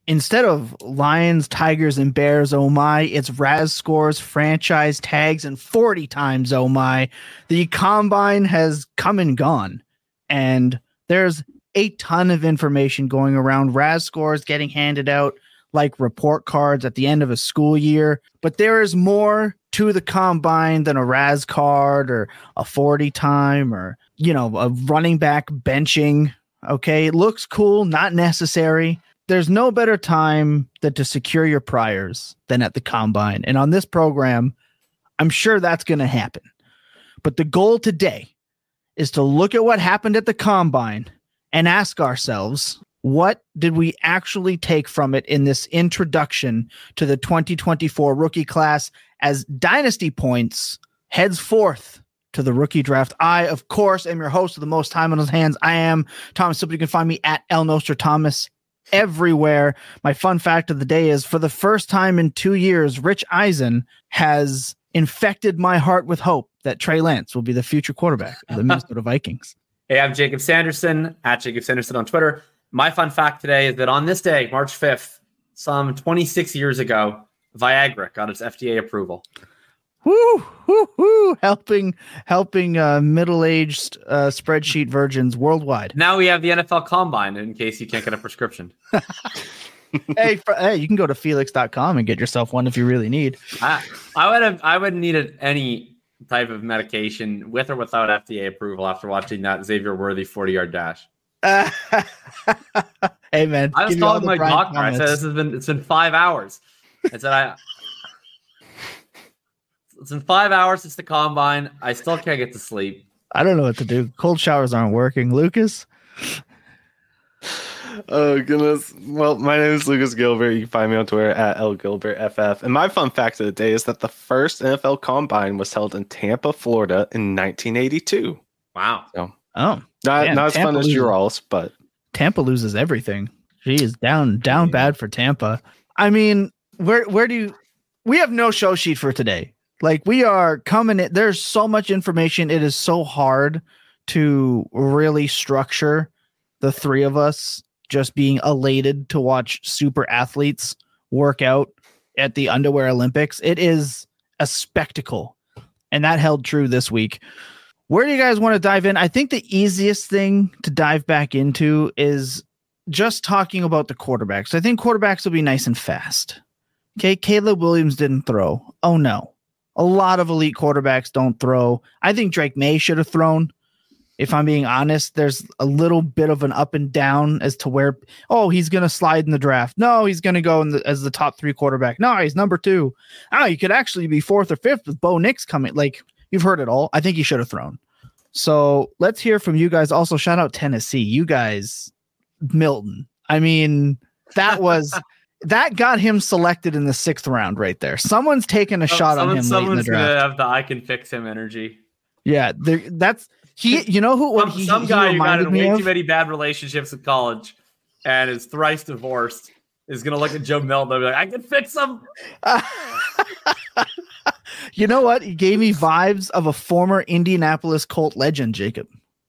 instead of Lions, Tigers, and Bears, oh my, it's Raz scores, franchise tags, and 40 times, oh my. The combine has come and gone, and there's a ton of information going around. Raz scores getting handed out like report cards at the end of a school year, but there is more to the combine than a Raz card or a 40 time or, a running back benching. Okay. It looks cool, not necessary. There's no better time than to secure your priors than at the combine. And on this program, I'm sure that's going to happen. But the goal today is to look at what happened at the combine and ask ourselves, what did we actually take from it in this introduction to the 2024 rookie class as Dynasty Points heads forth to the rookie draft? I, of course, am your host with the most time on his hands. I am Thomas Sibley. You can find me at @LNostratomus everywhere. My fun fact of the day is, for the first time in 2 years, Rich Eisen has infected my heart with hope that Trey Lance will be the future quarterback of the Minnesota Vikings. Hey, I'm Jacob Sanderson, at Jacob Sanderson on Twitter. My fun fact today is that on this day, March 5th, some 26 years ago, Viagra got its FDA approval. Woo, woo, woo. Helping middle-aged spreadsheet virgins worldwide. Now we have the NFL Combine in case you can't get a prescription. Hey, you can go to Felix.com and get yourself one if you really need. I would have needed any type of medication with or without FDA approval after watching that Xavier Worthy 40-yard dash. Hey man, I was calling my doctor. I said it's been 5 hours. I said it's been 5 hours since the combine. I still can't get to sleep. I don't know what to do. Cold showers aren't working. Lucas. Oh goodness. Well, my name is Lucas Gilbert. You can find me on Twitter at LGilbertFF. And my fun fact of the day is that the first NFL Combine was held in Tampa, Florida in 1982. Wow. So, not as fun as Urals, but Tampa loses everything. She is down bad for Tampa. I mean, where do we have no show sheet for today? Like, we are coming in. There's so much information. It is so hard to really structure the three of us just being elated to watch super athletes work out at the Underwear Olympics. It is a spectacle. And that held true this week. Where do you guys want to dive in? I think the easiest thing to dive back into is just talking about the quarterbacks. I think quarterbacks will be nice and fast. Okay, Caleb Williams didn't throw. Oh no. A lot of elite quarterbacks don't throw. I think Drake May should have thrown. If I'm being honest, there's a little bit of an up and down as to where, he's going to slide in the draft. No, he's going to go as the top 3 quarterback. No, he's number 2. You could actually be 4th or 5th with Bo Nix coming. Like, you've heard it all. I think he should have thrown. So let's hear from you guys. Also, shout out Tennessee. You guys, Milton. I mean, that got him selected in the 6th round right there. Someone's taking a shot on him late in the draft. Someone's going to have the I can fix him energy. Yeah, that's he. You know who? What some guy who got in way too many bad relationships in college and is thrice divorced is going to look at Joe Milton and be like, I can fix him. You know what? He gave me vibes of a former Indianapolis Colt legend, Jacob.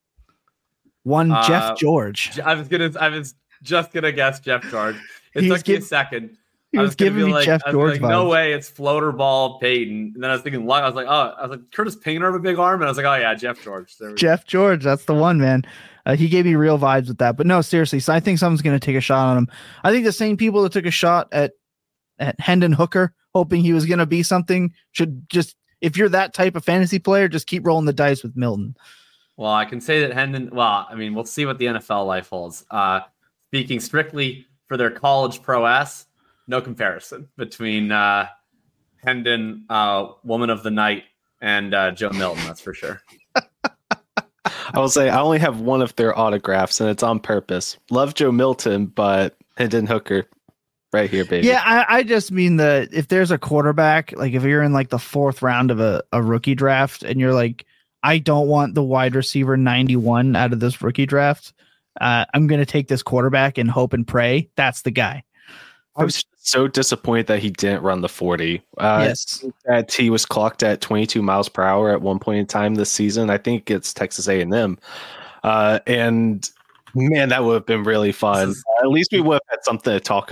Jeff George. I was just gonna guess Jeff George. It took me a second. He was giving me Jeff George vibes. No way, it's floater ball Peyton. And then I was thinking, I was like, Curtis Painter have a big arm, and I was like, oh yeah, Jeff George. Jeff George, that's the one, man. He gave me real vibes with that. But no, seriously. So I think someone's gonna take a shot on him. I think the same people that took a shot at Hendon Hooker, hoping he was gonna be something, should just, if you're that type of fantasy player, just keep rolling the dice with Milton. Well, I can say that Hendon. Well, I mean, we'll see what the NFL life holds. Speaking strictly for their college prowess, no comparison between Hendon, Woman of the Night, and Joe Milton. That's for sure. I will say I only have one of their autographs, and it's on purpose. Love Joe Milton, but Hendon Hooker, right here, baby. Yeah, I just mean that if there's a quarterback, like if you're in like the 4th round of a rookie draft, and you're like, I don't want the wide receiver 91 out of this rookie draft. I'm going to take this quarterback and hope and pray. That's the guy. I was so disappointed that he didn't run the 40. Yes. That he was clocked at 22 miles per hour at one point in time this season. I think it's Texas A&M. And man, that would have been really fun. At least we would have had something to talk about.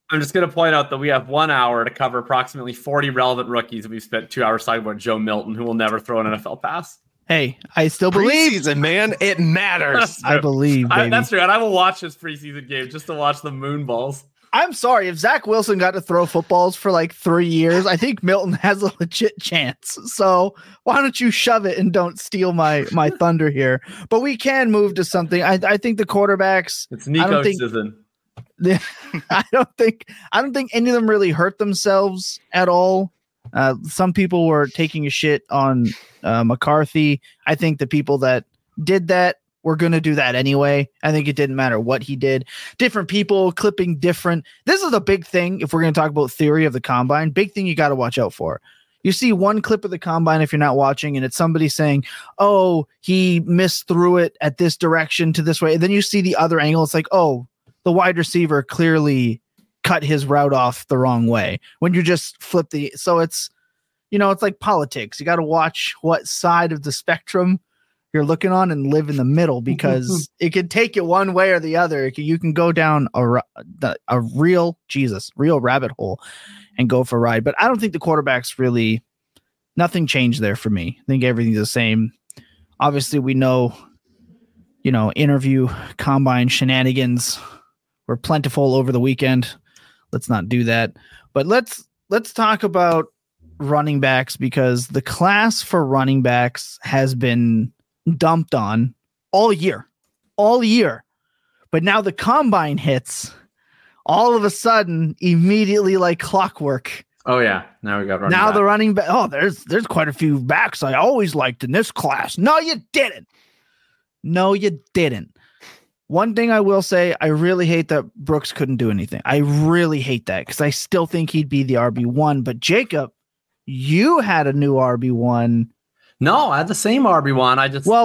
I'm just going to point out that we have 1 hour to cover approximately 40 relevant rookies. We've spent 2 hours talking about Joe Milton, who will never throw an NFL pass. Hey, I still believe. Preseason, man, it matters. I believe, baby. That's true. And I will watch this preseason game just to watch the moon balls. I'm sorry. If Zach Wilson got to throw footballs for like 3 years, I think Milton has a legit chance. So why don't you shove it and don't steal my thunder here? But we can move to something. I think the quarterbacks. It's Nico season. I don't think any of them really hurt themselves at all. Some people were taking a shit on McCarthy. I think the people that did that were going to do that anyway. I think it didn't matter what he did. Different people clipping different. This is a big thing. If we're going to talk about theory of the combine, big thing you got to watch out for. You see one clip of the combine if you're not watching, and it's somebody saying, "Oh, he missed through it at this direction to this way." And then you see the other angle. It's like, "Oh, the wide receiver clearly cut his route off the wrong way." When you just flip so it's, it's like politics. You got to watch what side of the spectrum you're looking on and live in the middle, because it could take you one way or the other. You can go down a real rabbit hole and go for a ride. But I don't think the quarterbacks really, nothing changed there for me. I think everything's the same. Obviously we know, interview combine shenanigans were plentiful over the weekend. Let's not do that. But let's talk about running backs, because the class for running backs has been dumped on all year. But now the combine hits all of a sudden, immediately like clockwork. Oh yeah. Now we got running now back. The running back. Oh, there's quite a few backs I always liked in this class. No, you didn't. One thing I will say, I really hate that Brooks couldn't do anything. I really hate that, because I still think he'd be the RB1. But Jacob, you had a new RB1. No, I had the same RB1.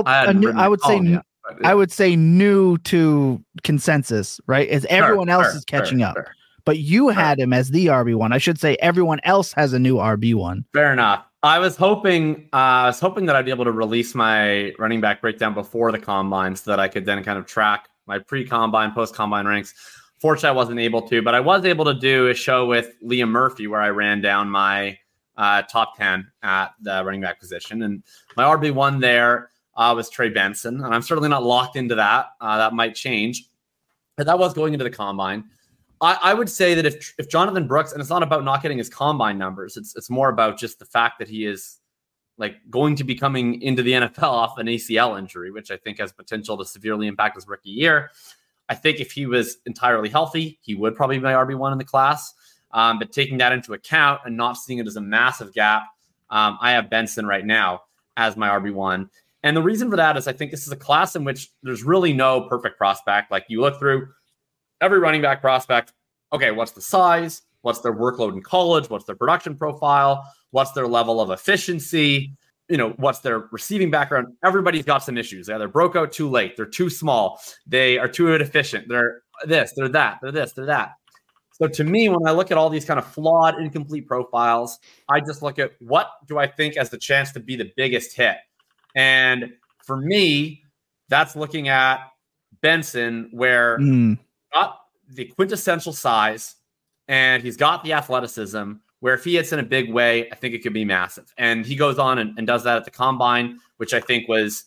I would say new to consensus, right? As everyone else is catching up. But you had him as the RB1. I should say everyone else has a new RB1. Fair enough. I was hoping that I'd be able to release my running back breakdown before the combine, so that I could then kind of track my pre-combine, post-combine ranks. Fortunately, I wasn't able to, but I was able to do a show with Liam Murphy where I ran down my top 10 at the running back position. And my RB1 there was Trey Benson. And I'm certainly not locked into that. That might change. But that was going into the combine. I would say that if Jonathan Brooks, and it's not about not getting his combine numbers, it's more about just the fact that he is like going to be coming into the NFL off an ACL injury, which I think has potential to severely impact his rookie year. I think if he was entirely healthy, he would probably be my RB1 in the class. But taking that into account and not seeing it as a massive gap, I have Benson right now as my RB1. And the reason for that is I think this is a class in which there's really no perfect prospect. Like you look through every running back prospect. Okay, what's the size? What's their workload in college? What's their production profile? What's their level of efficiency? What's their receiving background? Everybody's got some issues. They either broke out too late. They're too small. They are too inefficient. They're this, they're that, they're this, they're that. So to me, when I look at all these kind of flawed, incomplete profiles, I just look at what do I think has the chance to be the biggest hit. And for me, that's looking at Benson, where got the quintessential size and he's got the athleticism, where if he hits in a big way, I think it could be massive. And he goes on and does that at the combine, which I think was,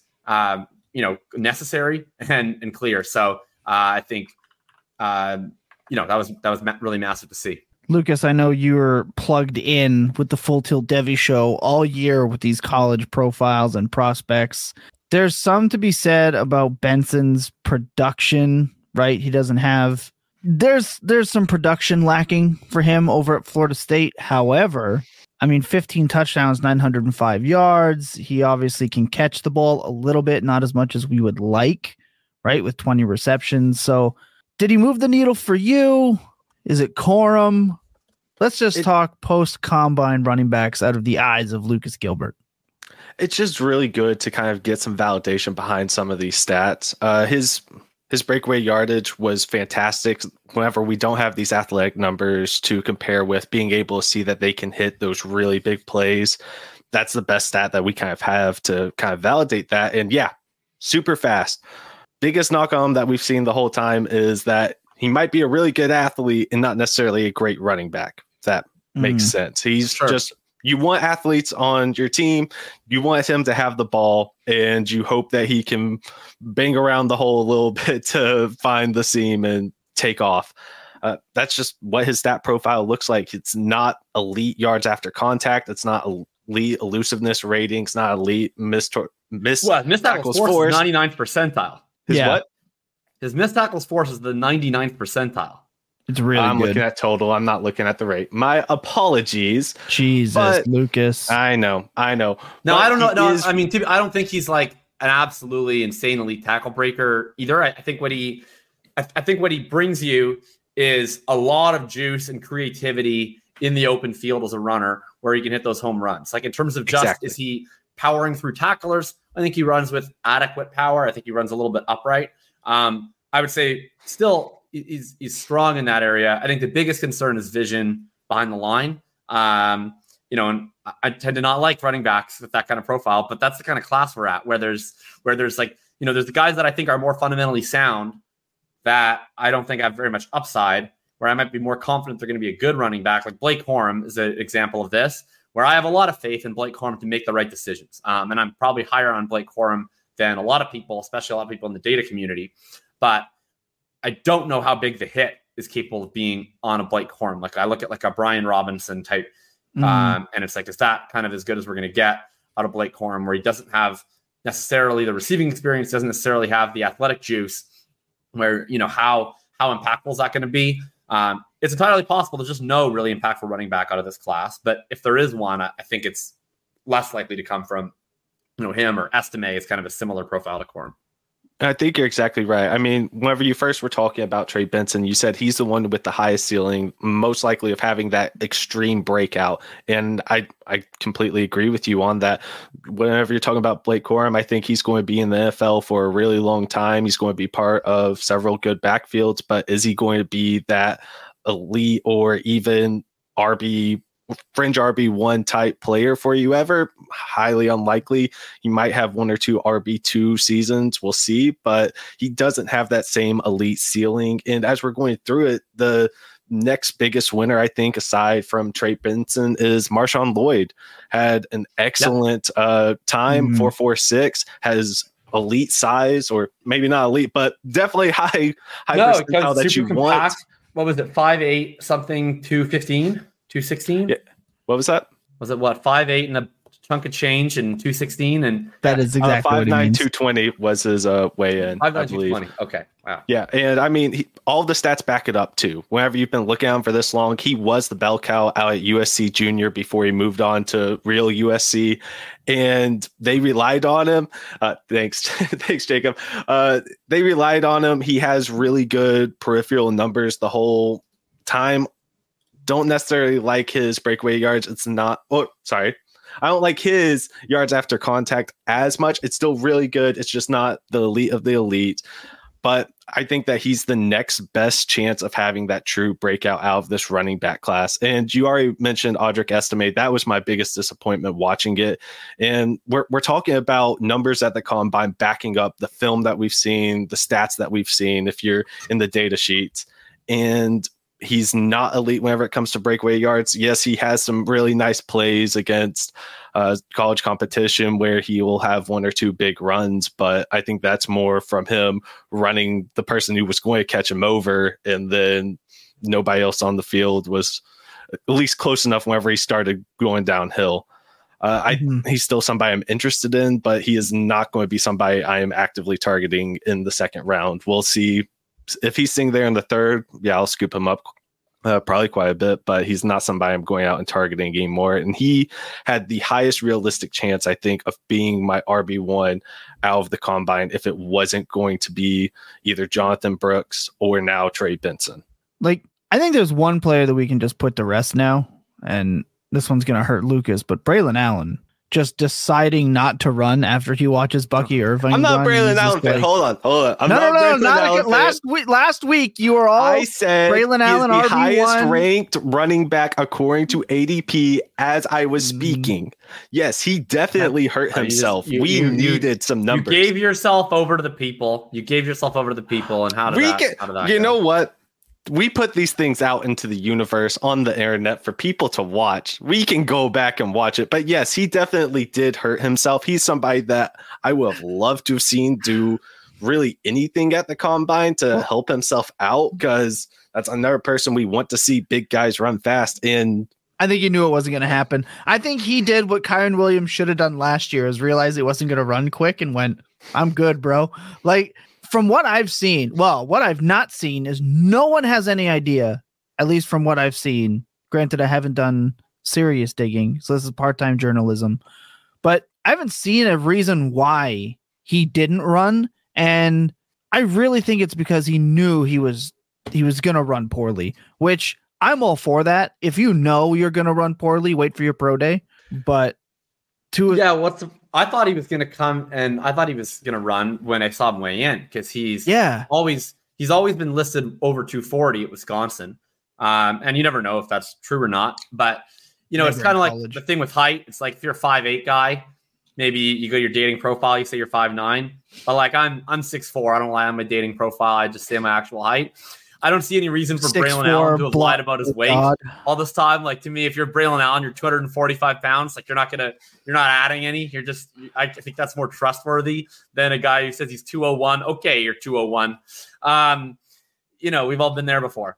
necessary and clear. So I think, that was really massive to see. Lucas, I know you were plugged in with the Full Tilt Devy show all year with these college profiles and prospects. There's some to be said about Benson's production, right? He doesn't have... There's some production lacking for him over at Florida State. However, 15 touchdowns, 905 yards. He obviously can catch the ball a little bit, not as much as we would like, right? With 20 receptions. So did he move the needle for you? Is it Corum? Let's just talk post-combine running backs out of the eyes of Lucas Gilbert. It's just really good to kind of get some validation behind some of these stats. His breakaway yardage was fantastic. Whenever we don't have these athletic numbers to compare with, being able to see that they can hit those really big plays, that's the best stat that we kind of have to kind of validate that. And yeah, super fast. Biggest knock on him that we've seen the whole time is that he might be a really good athlete and not necessarily a great running back. If that makes sense. He's just, you want athletes on your team. You want him to have the ball, and you hope that he can bang around the hole a little bit to find the seam and take off. That's just what his stat profile looks like. It's not elite yards after contact. It's not elite elusiveness ratings, not elite missed tackles force. 99th percentile. His what? His missed tackles force is the 99th percentile. It's really I'm good. looking at total. I'm not looking at the rate. My apologies. Jesus, Lucas. I know. No, I don't know. No, I mean, I don't think he's like an absolutely insane elite tackle breaker either. I think what he brings you is a lot of juice and creativity in the open field as a runner where he can hit those home runs. Like in terms of just, is he powering through tacklers? I think he runs with adequate power. I think he runs a little bit upright. I would say still he's strong in that area. I think the biggest concern is vision behind the line. And I tend to not like running backs with that kind of profile, but that's the kind of class we're at where there's like, there's the guys that I think are more fundamentally sound that I don't think have very much upside, where I might be more confident they're going to be a good running back. Like Blake Corum is an example of this, where I have a lot of faith in Blake Corum to make the right decisions. And I'm probably higher on Blake Corum than a lot of people, especially a lot of people in the data community. But I don't know how big the hit is capable of being on a Blake Corum. Like I look at like a Brian Robinson type, and it's like, is that kind of as good as we're going to get out of Blake Corum, where he doesn't have necessarily the receiving experience, doesn't necessarily have the athletic juice, where, how impactful is that going to be? It's entirely possible to just no really impactful running back out of this class. But if there is one, I think it's less likely to come from, him or Estime is kind of a similar profile to Corum. I think you're exactly right. I mean, whenever you first were talking about Trey Benson, you said he's the one with the highest ceiling, most likely of having that extreme breakout. And I completely agree with you on that. Whenever you're talking about Blake Corum, I think he's going to be in the NFL for a really long time. He's going to be part of several good backfields, but is he going to be that elite or even fringe RB1 type player for you ever? Highly unlikely. He might have one or two RB2 seasons. We'll see, but he doesn't have that same elite ceiling. And as we're going through it, the next biggest winner, I think, aside from Trey Benson, is Marshawn Lloyd. Had an excellent time, 4.46, has elite size, or maybe not elite, but definitely high percentile that you want. What was it, 5'8", something, 215? 216? Yeah. What was that? Was it 5'8" and a chunk of change and 216? And that is exactly 5'9", what he means. 220 was his weigh-in. 5'9", 220. Okay. Wow. Yeah, and I mean, all the stats back it up too. Whenever you've been looking at him for this long, he was the bell cow out at USC Junior before he moved on to real USC, and they relied on him. Thanks, Jacob. They relied on him. He has really good peripheral numbers the whole time. Don't necessarily like his breakaway yards. I don't like his yards after contact as much. It's still really good. It's just not the elite of the elite. But I think that he's the next best chance of having that true breakout out of this running back class. And you already mentioned Audric Estime. That was my biggest disappointment watching it. And we're talking about numbers at the combine backing up the film that we've seen, the stats that we've seen, if you're in the data sheets. And he's not elite whenever it comes to breakaway yards. Yes, he has some really nice plays against college competition where he will have one or two big runs, but I think that's more from him running the person who was going to catch him over, and then nobody else on the field was at least close enough whenever he started going downhill. He's still somebody I'm interested in, but he is not going to be somebody I am actively targeting in the second round. We'll see. If he's sitting there in the third, yeah, I'll scoop him up probably quite a bit, but he's not somebody I'm going out and targeting anymore. And he had the highest realistic chance, I think, of being my RB1 out of the combine if it wasn't going to be either Jonathan Brooks or now Trey Benson. Like, I think there's one player that we can just put to rest now, and this one's going to hurt Lucas, but Braylon Allen just deciding not to run after he watches Bucky Irving. I'm not Braylon Allen fan. Hold on. I'm not last week you were all I said Braylon Allen the RB1. highest ranked running back according to ADP as I was speaking. Yes, he definitely hurt himself. We needed some numbers. You gave yourself over to the people. And how did that? You know what? we put these things out into the universe on the internet for people to watch. We can go back and watch it. But yes, he definitely did hurt himself. He's somebody that I would have loved to have seen do really anything at the combine to help himself out, because that's another person we want to see big guys run fast in. I think he knew it wasn't going to happen. I think he did what Kyron Williams should have done last year, is realize it wasn't going to run quick and went, I'm good, bro. Like, from what I've seen, well, what I've not seen is no one has any idea, at least from what I've seen. Granted, I haven't done serious digging, so this is part-time journalism, but I haven't seen a reason why he didn't run. And I really think it's because he knew he was going to run poorly, which I'm all for that. If you know you're going to run poorly, wait for your pro day. But I thought he was going to come, and I thought he was going to run when I saw him weigh in, because he's always been listed over 240 at Wisconsin. And you never know if that's true or not. But, it's kind of like the thing with height. It's like if you're a 5'8" guy, maybe you go to your dating profile, you say you're 5'9". But like I'm 6'4". I don't lie on my dating profile. I just say my actual height. I don't see any reason for Braylon Allen to have lied about his weight all this time. Like, to me, if you're Braylon Allen, you're 245 pounds. Like, you're not adding any. I think that's more trustworthy than a guy who says he's 201. Okay, you're 201. We've all been there before.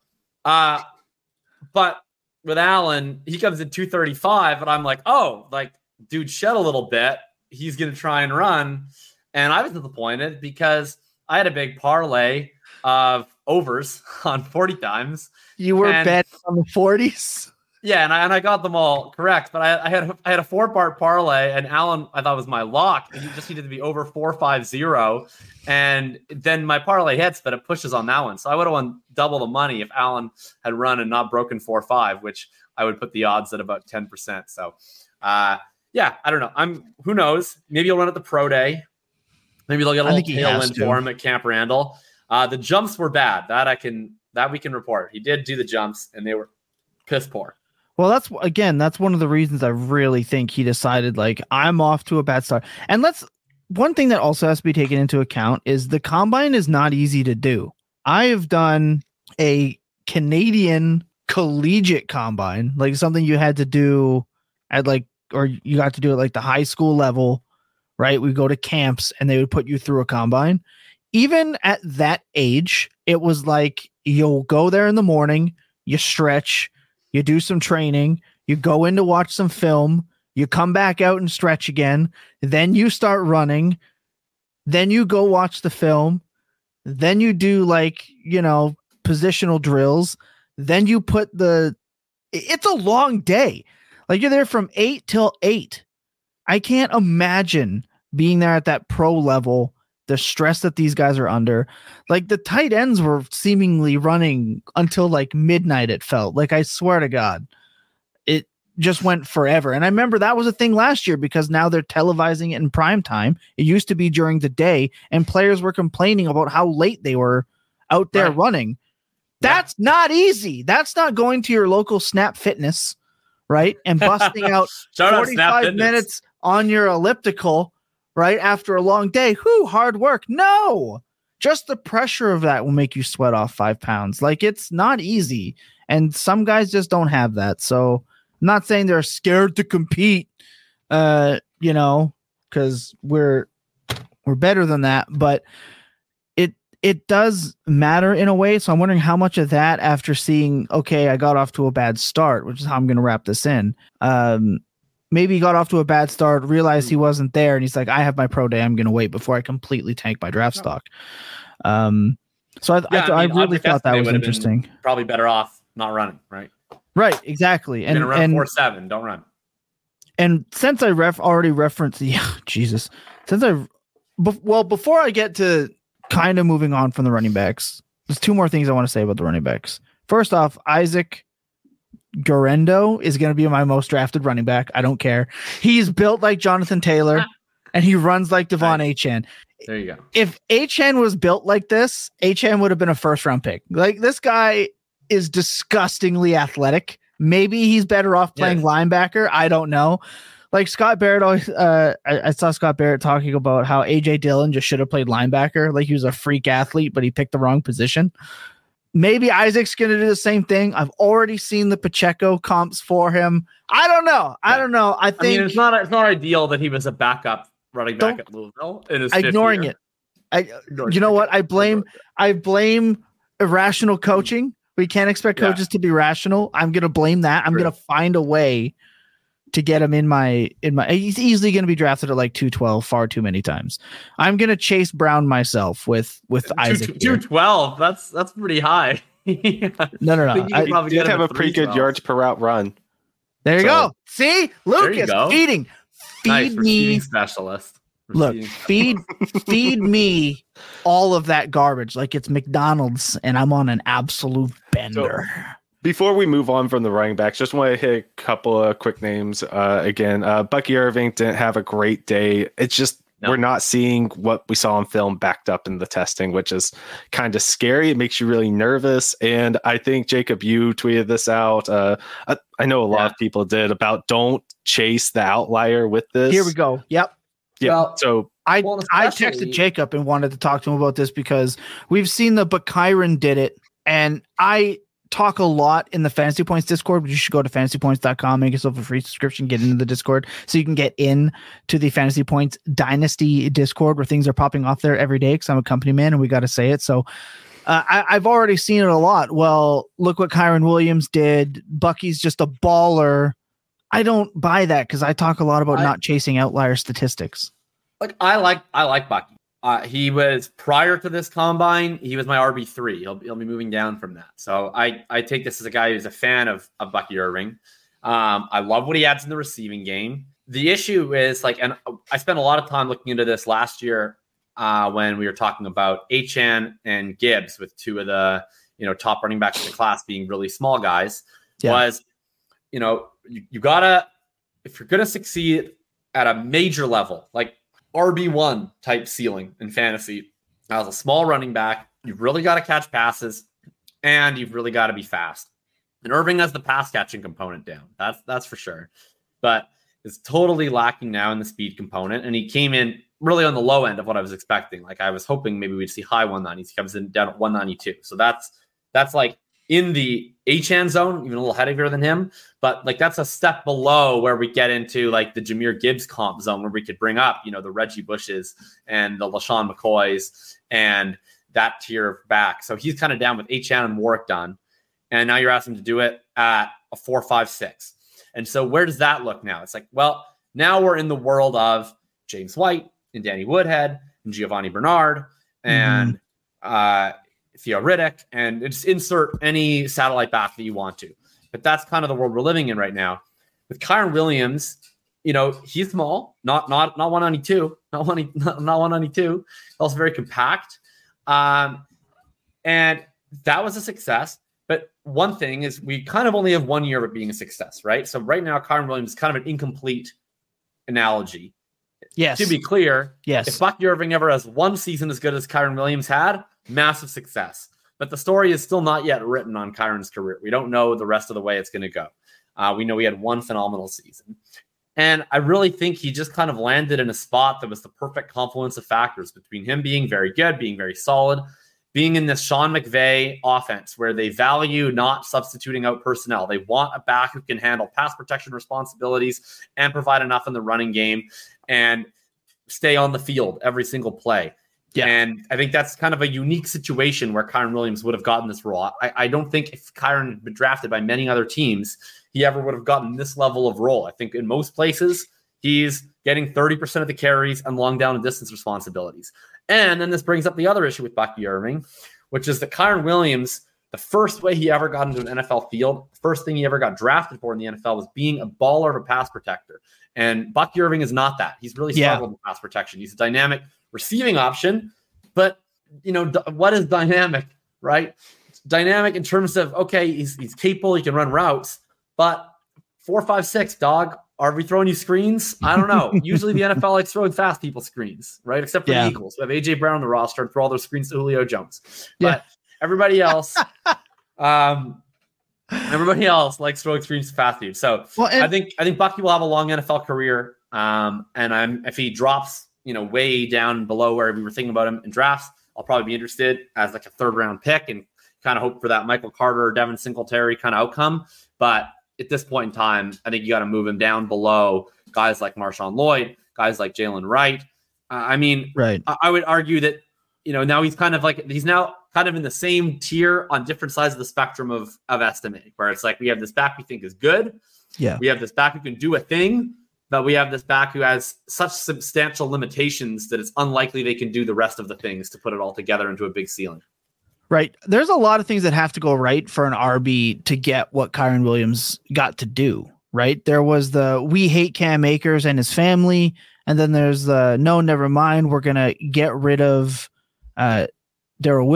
But with Allen, he comes in 235, and I'm like, oh, like, dude, shed a little bit. He's going to try and run. And I was disappointed because I had a big parlay of overs on 40 times. You were betting on the 40s? Yeah, and I got them all correct, but I had a 4-part parlay, and Allen I thought was my lock, and he just needed to be over 450, and then my parlay hits, but it pushes on that one. So I would have won double the money if Allen had run and not broken 4.5, which I would put the odds at about 10%. So I don't know. Who knows? Maybe he'll run at the pro day. Maybe they'll get a little tailwind for him at Camp Randall. The jumps were bad. That we can report. He did do the jumps, and they were piss poor. Well, that's one of the reasons I really think he decided, like, I'm off to a bad start. And one thing that also has to be taken into account is the combine is not easy to do. I have done a Canadian collegiate combine, like something you had to do at or you got to do it like the high school level, right? We go to camps and they would put you through a combine. Even at that age, it was like, you'll go there in the morning, you stretch, you do some training, you go in to watch some film, you come back out and stretch again, then you start running, then you go watch the film, then you do positional drills, then you put it's a long day. Like, you're there from 8 till 8. I can't imagine being there at that pro level, the stress that these guys are under. Like, the tight ends were seemingly running until like midnight, it felt like. I swear to God, it just went forever. And I remember that was a thing last year, because now they're televising it in prime time. It used to be during the day, and players were complaining about how late they were out there running. That's not easy. That's not going to your local Snap Fitness, right? And busting out 45 minutes on your elliptical, right, after a long day. Hard work. No, just the pressure of that will make you sweat off 5 pounds. Like, it's not easy. And some guys just don't have that. So I'm not saying they're scared to compete, because we're better than that, but it does matter in a way. So I'm wondering how much of that, after seeing, okay, I got off to a bad start, which is how I'm going to wrap this in. Maybe he got off to a bad start, realized he wasn't there, and he's like, I have my pro day, I'm going to wait before I completely tank my draft stock. So I really thought that was interesting. Probably better off not running, right? Right, exactly. You're going to run 4.7, don't run. And since I already referenced, before I get to kind of moving on from the running backs, there's 2 more things I want to say about the running backs. First off, Isaac Guerendo is going to be my most drafted running back. I don't care. He's built like Jonathan Taylor, and he runs like Devon Achane. There you go. If Achane was built like this, Achane would have been a first-round pick. Like, this guy is disgustingly athletic. Maybe he's better off playing linebacker. I don't know. Like, Scott Barrett always, I saw Scott Barrett talking about how AJ Dillon just should have played linebacker. Like, he was a freak athlete, but he picked the wrong position. Maybe Isaac's going to do the same thing. I've already seen the Pacheco comps for him. I don't know. I think mean, it's not ideal that he was a backup running back at Louisville in his ignoring it. You know what? I blame irrational coaching. We can't expect coaches to be rational. I'm going to blame that. I'm going to find a way to get him in my. He's easily going to be drafted at like 212 far too many times. I'm going to Chase Brown myself with Isaac. 212. That's pretty high. No. I did have a pretty good yards per route run. There you go. See, Lucas feeding. Feed me, specialist. Look, feed me all of that garbage like it's McDonald's, and I'm on an absolute bender. So, before we move on from the running backs, just want to hit a couple of quick names again. Bucky Irving didn't have a great day. It's just we're not seeing what we saw on film backed up in the testing, which is kind of scary. It makes you really nervous. And I think, Jacob, you tweeted this out. I know a lot of people did about don't chase the outlier with this. Here we go. Yep. Yeah. Well, so I texted Jacob and wanted to talk to him about this because we've seen but Kyron did it. And I talk a lot in the Fantasy Points Discord, but you should go to fantasypoints.com, make yourself a free subscription, get into the Discord so you can get in to the Fantasy Points Dynasty Discord where things are popping off there every day because I'm a company man and we got to say it. So I've already seen it a lot. Well, look what Kyron Williams did. Bucky's just a baller. I don't buy that because I talk a lot about not chasing outlier statistics. Like I like Bucky. He was prior to this combine. He was my RB3. He'll be moving down from that. So I take this as a guy who's a fan of Bucky Irving. I love what he adds in the receiving game. The issue is and I spent a lot of time looking into this last year when we were talking about Achane and Gibbs with two of the top running backs in the class being really small guys. Was you gotta, if you're gonna succeed at a major level, like RB1 type ceiling in fantasy, as a small running back, you've really got to catch passes and you've really got to be fast. And Irving has the pass catching component down. That's for sure. But it's totally lacking now in the speed component. And he came in really on the low end of what I was expecting. Like I was hoping maybe we'd see high 190s. He comes in down at 192. So that's like in the Achane zone, even a little heavier than him. But like that's a step below where we get into like the Jahmyr Gibbs comp zone where we could bring up, the Reggie Bushes and the LaShawn McCoys and that tier of back. So he's kind of down with Achane and Warwick done. And now you're asking him to do it at a 4.56. And so where does that look now? It's like, well, now we're in the world of James White and Danny Woodhead and Giovanni Bernard and Theo Riddick, and just insert any satellite back that you want to. But that's kind of the world we're living in right now. With Kyron Williams, he's small, not 192, not 192. Also very compact. And that was a success. But one thing is we kind of only have 1 year of it being a success, right? So right now, Kyron Williams is kind of an incomplete analogy. Yes. To be clear, yes. If Bucky Irving ever has one season as good as Kyron Williams had, massive success. But the story is still not yet written on Kyron's career. We don't know the rest of the way it's going to go. We know he had one phenomenal season. And I really think he just kind of landed in a spot that was the perfect confluence of factors between him being very good, being very solid, being in this Sean McVay offense where they value not substituting out personnel. They want a back who can handle pass protection responsibilities and provide enough in the running game and stay on the field every single play. Yeah. And I think that's kind of a unique situation where Kyron Williams would have gotten this role. I don't think if Kyron had been drafted by many other teams, he ever would have gotten this level of role. I think in most places, he's getting 30% of the carries and long down and distance responsibilities. And then this brings up the other issue with Bucky Irving, which is that Kyron Williams, the first way he ever got into an NFL field, the first thing he ever got drafted for in the NFL was being a baller of a pass protector. And Bucky Irving is not that. He's really struggled with pass protection. He's a dynamic receiving option, but what is dynamic, right? It's dynamic in terms of, okay, he's capable, he can run routes, but 4.56, dog. Are we throwing you screens? I don't know. Usually the NFL likes throwing fast people screens, right? Except for the Eagles. We have AJ Brown on the roster and throw all those screens to Julio Jones. But everybody else, likes throwing screens to fast dudes. So I think Bucky will have a long NFL career. If he drops, way down below where we were thinking about him in drafts, I'll probably be interested as like a 3rd round pick and kind of hope for that Michael Carter or Devin Singletary kind of outcome. But at this point in time, I think you got to move him down below guys like Marshawn Lloyd, guys like Jalen Wright. Right. I would argue that, now he's kind of in the same tier on different sides of the spectrum of estimating, where it's like we have this back we think is good. Yeah. We have this back who can do a thing, but we have this back who has such substantial limitations that it's unlikely they can do the rest of the things to put it all together into a big ceiling. Right. There's a lot of things that have to go right for an RB to get what Kyren Williams got to do, right? There was we hate Cam Akers and his family. And then there's no, never mind. We're going to get rid of Darrell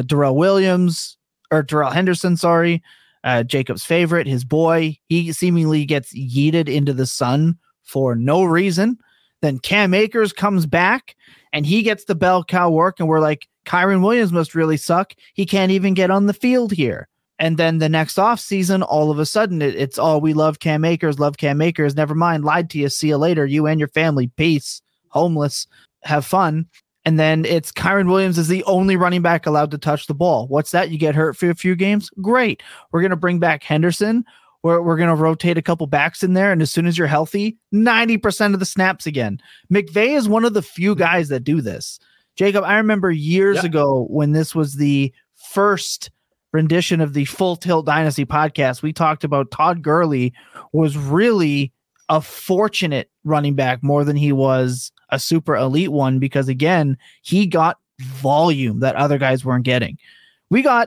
Williams or Darrell Henderson. Sorry. Jacob's favorite, his boy. He seemingly gets yeeted into the sun for no reason. Then Cam Akers comes back and he gets the bell cow work. And we're like, Kyren Williams must really suck. He can't even get on the field here. And then the next offseason, all of a sudden, it's we love Cam Akers. Never mind. Lied to you. See you later. You and your family. Peace. Homeless. Have fun. And then it's Kyren Williams is the only running back allowed to touch the ball. What's that? You get hurt for a few games? Great. We're going to bring back Henderson. We're going to rotate a couple backs in there. And as soon as you're healthy, 90% of the snaps again. McVay is one of the few guys that do this. Jacob, I remember years ago when this was the first rendition of the Full Tilt Dynasty podcast, we talked about Todd Gurley was really a fortunate running back more than he was a super elite one, because again, he got volume that other guys weren't getting. We got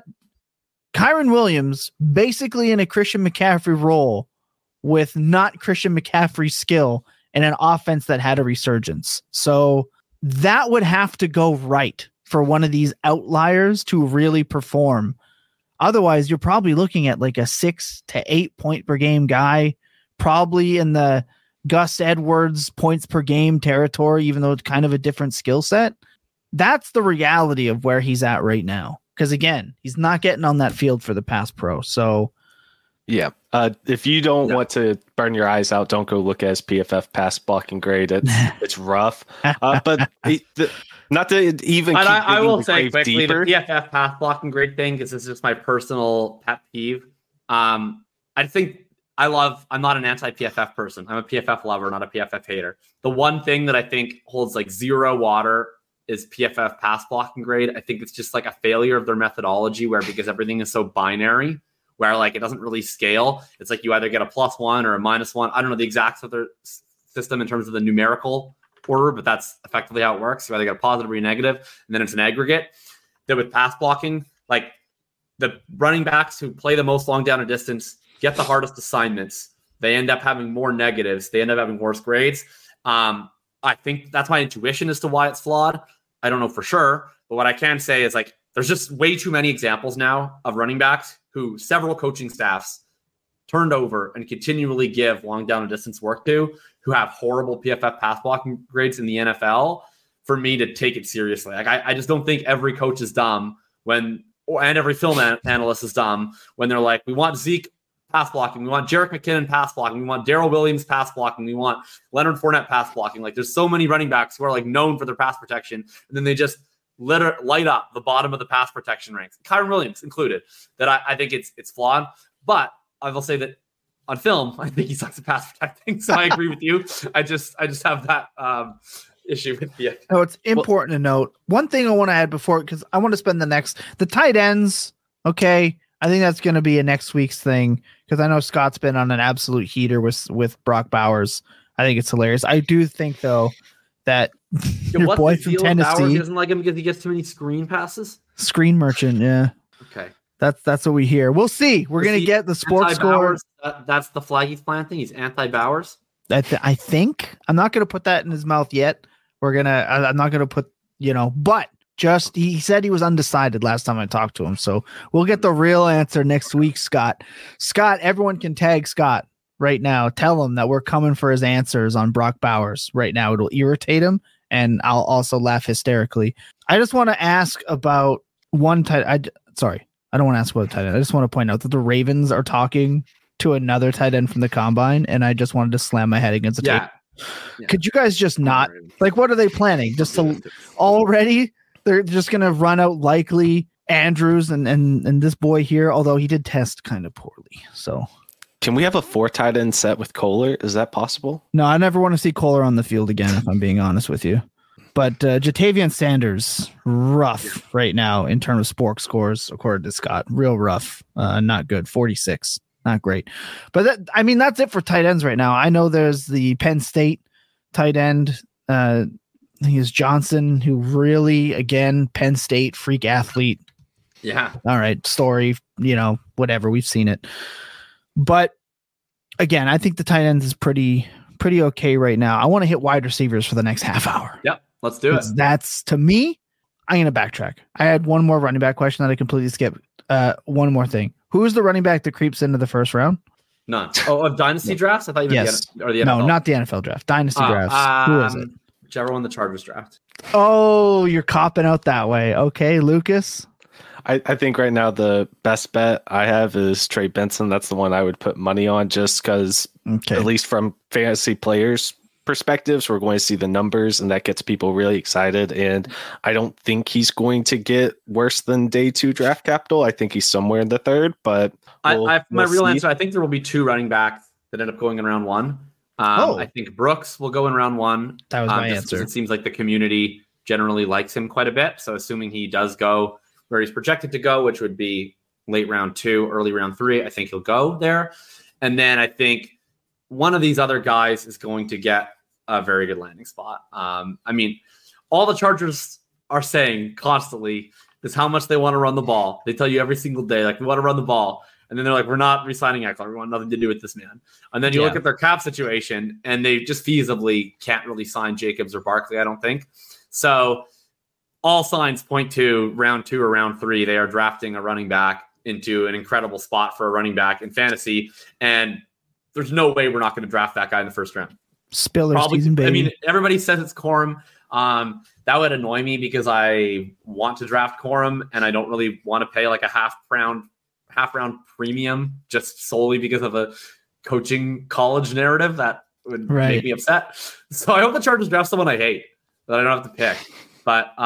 Kyren Williams basically in a Christian McCaffrey role with not Christian McCaffrey's skill and an offense that had a resurgence. So that would have to go right for one of these outliers to really perform. Otherwise, you're probably looking at like a 6 to 8 point per game guy, probably in the Gus Edwards points per game territory, even though it's kind of a different skill set. That's the reality of where he's at right now. Because again, he's not getting on that field for the pass pro. So yeah. If you don't want to burn your eyes out, don't go look at his PFF pass blocking grade. It's rough. But not to even. And I will say quickly, deeper. the PFF pass blocking grade thing, because this is just my personal pet peeve. I think I'm not an anti-PFF person. I'm a PFF lover, not a PFF hater. The one thing that I think holds like zero water is PFF pass blocking grade. I think it's just like a failure of their methodology, where because everything is so binary, where like it doesn't really scale. It's like you either get a +1 or a -1. I don't know the exacts of their system in terms of the numerical order, but that's effectively how it works. You either get a positive or a negative, and then it's an aggregate. That with pass blocking, like the running backs who play the most long down and distance get the hardest assignments. They end up having more negatives. They end up having worse grades. I think that's my intuition as to why it's flawed. I don't know for sure, but what I can say is like there's just way too many examples now of running backs who several coaching staffs turned over and continually give long down and distance work to, who have horrible PFF pass blocking grades in the NFL, for me to take it seriously. Like I just don't think every coach is dumb and every film analyst is dumb when they're like, we want Zeke pass blocking, we want Jerick McKinnon pass blocking, we want Darrell Williams pass blocking, we want Leonard Fournette pass blocking. Like there's so many running backs who are like known for their pass protection, and then they just light up the bottom of the pass protection ranks, Kyren Williams included, that I think it's flawed. But I will say that on film, I think he sucks at pass protecting. So I agree with you. I just have that issue with the. Oh, it's important to note one thing I want to add before, because I want to spend the tight ends. Okay, I think that's going to be a next week's thing, because I know Scott's been on an absolute heater with Brock Bowers. I think it's hilarious. I do think though that your boy from Tennessee, he doesn't like him because he gets too many screen passes. Screen merchant, yeah. Okay, that's what we hear. We'll see. We're gonna get the sports score. That's the flag he's planting. He's anti-Bowers. I think I'm not gonna put that in his mouth yet. I'm not gonna put but just he said he was undecided last time I talked to him. So we'll get the real answer next week, Scott. Scott, everyone can tag Scott right now. Tell him that we're coming for his answers on Brock Bowers right now. It'll irritate him, and I'll also laugh hysterically. I just want to ask about one tight. I don't want to ask about a tight end. I just want to point out that the Ravens are talking to another tight end from the combine, and I just wanted to slam my head against the table. Yeah. Could you guys just not like? What are they planning? Just to already? They're just going to run out likely Andrews and this boy here, although he did test kind of poorly. So can we have a 4 tight end set with Kohler? Is that possible? no, I never want to see Kohler on the field again, if I'm being honest with you. But Jatavian Sanders, rough right now in terms of Spork scores, according to Scott. Real rough. Not good. 46. Not great. But that's it for tight ends right now. I know there's the Penn State tight end. I think it's Johnson, who really, again, Penn State freak athlete. Yeah. All right. Story, whatever. We've seen it. But again, I think the tight ends is pretty okay right now. I want to hit wide receivers for the next half hour. Yep. Let's do it. That's, to me, I'm going to backtrack. I had one more running back question that I completely skipped. One more thing. Who is the running back that creeps into the first round? None. Oh, of dynasty drafts? I thought you meant yes. the NFL. No, not the NFL draft. Dynasty drafts. Who is it? Whichever one the Chargers draft. Oh, you're copping out that way. Okay, Lucas. I think right now the best bet I have is Trey Benson. That's the one I would put money on just because, at least from fantasy players' perspectives, we're going to see the numbers and that gets people really excited. And I don't think he's going to get worse than day 2 draft capital. I think he's somewhere in the 3rd, but my real answer, I think there will be 2 running backs that end up going in round 1. I think Brooks will go in round 1. That was my answer. It seems like the community generally likes him quite a bit. So assuming he does go where he's projected to go, which would be late round 2, early round 3, I think he'll go there. And then I think one of these other guys is going to get a very good landing spot. All the Chargers are saying constantly is how much they want to run the ball. They tell you every single day, like, we want to run the ball. And then they're like, we're not re-signing Eckler. We want nothing to do with this man. And then you look at their cap situation, and they just feasibly can't really sign Jacobs or Barkley, I don't think. So all signs point to round 2 or round 3, they are drafting a running back into an incredible spot for a running back in fantasy. And there's no way we're not going to draft that guy in the first round. Spiller season, baby. Everybody says it's Corum. That would annoy me because I want to draft Corum and I don't really want to pay like a half round premium just solely because of a coaching college narrative that would make me upset. So I hope the Chargers draft someone I hate that I don't have to pick. But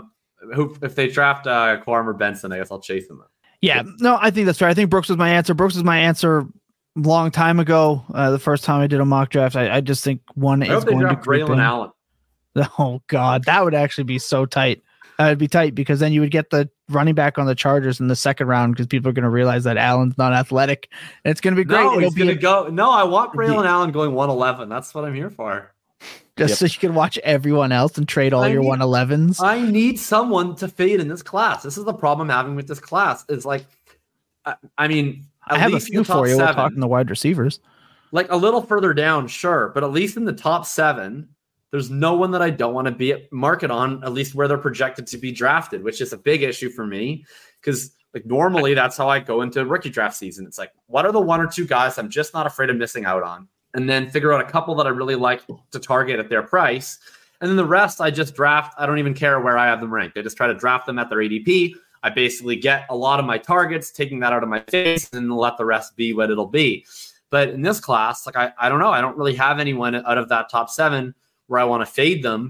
if they draft Corum or Benson, I guess I'll chase them. Yeah, no, I think that's fair. I think Brooks was my answer. Brooks was my answer long time ago. The first time I did a mock draft, I just think one is going to Braylon Allen. Oh God, that would actually be so tight. It'd be tight because then you would get the running back on the Chargers in the second round because people are going to realize that Allen's not athletic. And it's going to be great. No, he's going to go. No, I want Braylon Allen going 111. That's what I'm here for. Just so you can watch everyone else and trade all your 111s. I need someone to fade in this class. This is the problem I'm having with this class. It's like, I have a few for you. We're talking the wide receivers. Like a little further down, sure. But at least in the top 7, there's no one that I don't want to be at market on, at least where they're projected to be drafted, which is a big issue for me. Because normally that's how I go into rookie draft season. It's like, what are the 1 or 2 guys I'm just not afraid of missing out on? And then figure out a couple that I really like to target at their price. And then the rest I just draft. I don't even care where I have them ranked. I just try to draft them at their ADP. I basically get a lot of my targets, taking that out of my face, and let the rest be what it'll be. But in this class, like I don't know. I don't really have anyone out of that top 7 where I want to fade them.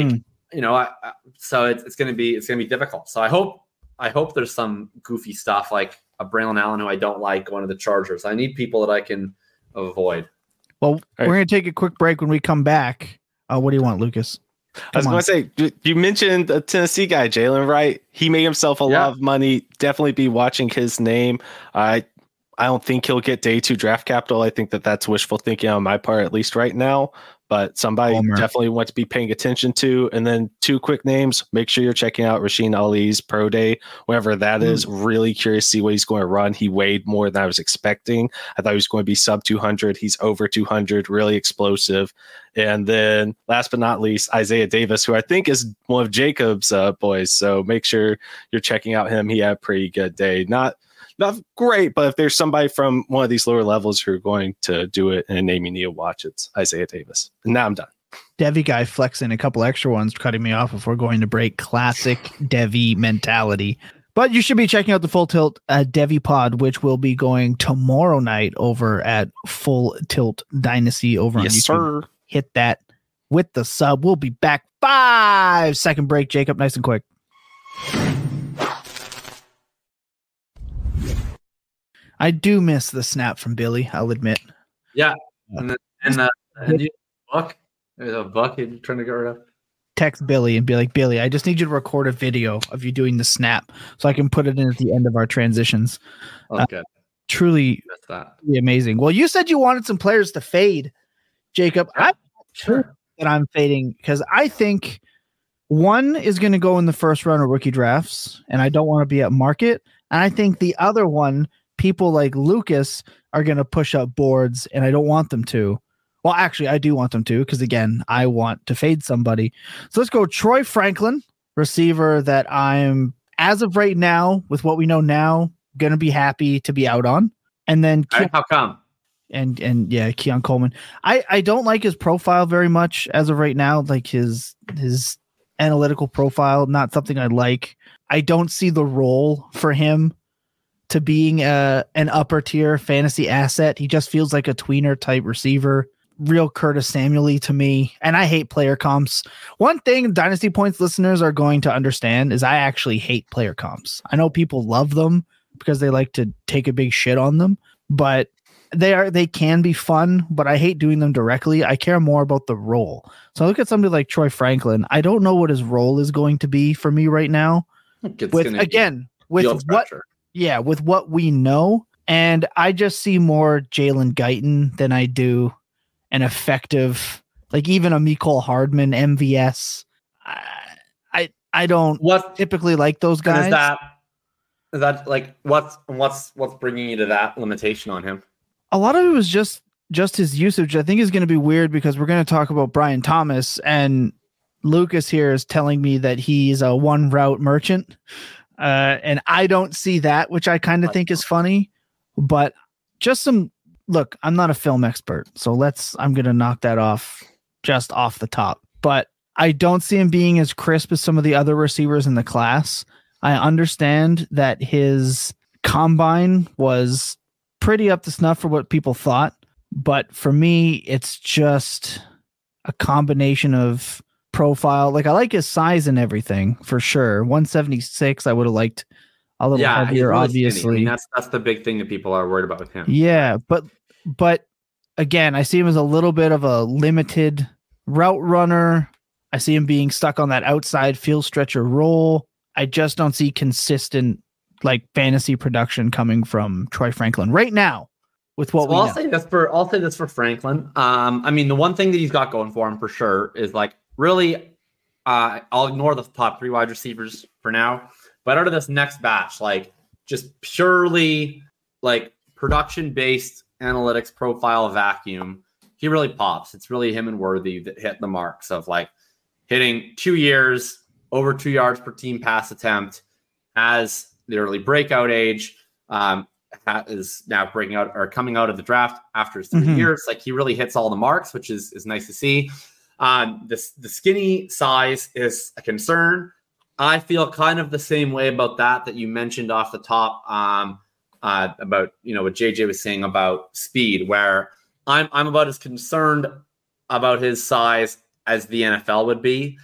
So it's going to be difficult. So I hope there's some goofy stuff like a Braylon Allen who I don't like going to the Chargers. I need people that I can avoid. Well, we're going to take a quick break. When we come back, what do you want, Lucas? I was going to say, you mentioned the Tennessee guy, Jalen Wright. He made himself a lot of money. Definitely be watching his name. I don't think he'll get day 2 draft capital. I think that's wishful thinking on my part, at least right now. But somebody definitely want to be paying attention to. And then 2 quick names. Make sure you're checking out Rasheen Ali's pro day, whenever that is. Really curious to see what he's going to run. He weighed more than I was expecting. I thought he was going to be sub 200. He's over 200, really explosive. And then last but not least, Isaiah Davis, who I think is one of Jacob's boys. So make sure you're checking out him. He had a pretty good day. Not great, but if there's somebody from one of these lower levels who are going to do it and a name you need to watch, it's Isaiah Davis. And now I'm done. Devy guy flexing a couple extra ones, cutting me off before going to break. Classic Devy mentality. But you should be checking out the Full Tilt Devy Pod, which will be going tomorrow night over at Full Tilt Dynasty over on YouTube. Sir. Hit that with the sub. We'll be back. 5-second break, Jacob. Nice and quick. I do miss the snap from Billy, I'll admit. Yeah. And you book? There's a book you're trying to get rid of? Text Billy and be like, Billy, I just need you to record a video of you doing the snap so I can put it in at the end of our transitions. Okay. Truly amazing. Well, you said you wanted some players to fade, Jacob. Yeah, I'm sure that I'm fading because I think one is going to go in the first round of rookie drafts, and I don't want to be at market. And I think the other one, people like Lucas are going to push up boards, and I don't want them to. Well, actually, I do want them to because, again, I want to fade somebody. So let's go Troy Franklin, receiver that I'm, as of right now, with what we know now, going to be happy to be out on. And then how come? And yeah, Keon Coleman. I don't like his profile very much as of right now. Like his analytical profile, not something I like. I don't see the role for him to being an upper tier fantasy asset. He just feels like a tweener type receiver. Real Curtis Samuel-y to me. And I hate player comps. One thing Dynasty Points listeners are going to understand is I actually hate player comps. I know people love them because they like to take a big shit on them, but they can be fun, but I hate doing them directly. I care more about the role. So I look at somebody like Troy Franklin. I don't know what his role is going to be for me right now. With what we know. And I just see more Jalen Guyton than I do an effective, like even a Mecole Hardman MVS. I don't typically like those guys. Is that like what's bringing you to that limitation on him? A lot of it was just his usage. I think is going to be weird because we're going to talk about Brian Thomas, and Lucas here is telling me that he's a one route merchant. And I don't see that, which I kind of think is funny, but just look, I'm not a film expert, so I'm going to knock that off just off the top, but I don't see him being as crisp as some of the other receivers in the class. I understand that his combine was pretty up to snuff for what people thought, but for me, it's just a combination of profile. Like I like his size and everything for sure. 176, I would have liked a little heavier, really obviously. I mean, that's the big thing that people are worried about with him. Yeah, but again, I see him as a little bit of a limited route runner. I see him being stuck on that outside field stretcher role. I just don't see consistent like fantasy production coming from Troy Franklin right now with what I'll say this for Franklin. I mean, the one thing that he's got going for him for sure is like really, I'll ignore the top 3 wide receivers for now, but out of this next batch, like just purely like production based analytics profile vacuum, he really pops. It's really him and Worthy that hit the marks of like hitting 2 years, over 2 yards per team pass attempt, as the early breakout age, is now breaking out or coming out of the draft after his 3 years. Like he really hits all the marks, which is nice to see. The skinny size is a concern. I feel kind of the same way about that you mentioned off the top, about, what JJ was saying about speed, where I'm about as concerned about his size as the NFL would be.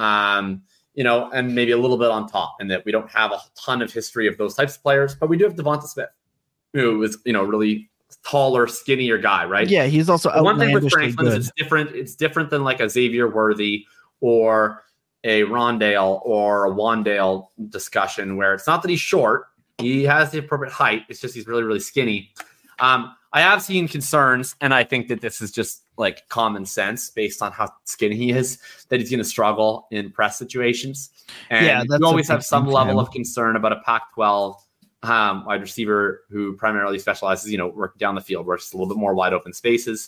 And maybe a little bit on top, in that we don't have a ton of history of those types of players, but we do have Devonta Smith, who is, really taller, skinnier guy, right? Yeah, he's also one thing with Franklin is it's different than like a Xavier Worthy or a Rondale or a Wandale discussion, where it's not that he's short, he has the appropriate height, it's just he's really, really skinny. I have seen concerns, and I think that this is just like common sense based on how skinny he is, that he's going to struggle in press situations. And you always have some level of concern about a Pac-12 wide receiver who primarily specializes, working down the field, where it's a little bit more wide open spaces.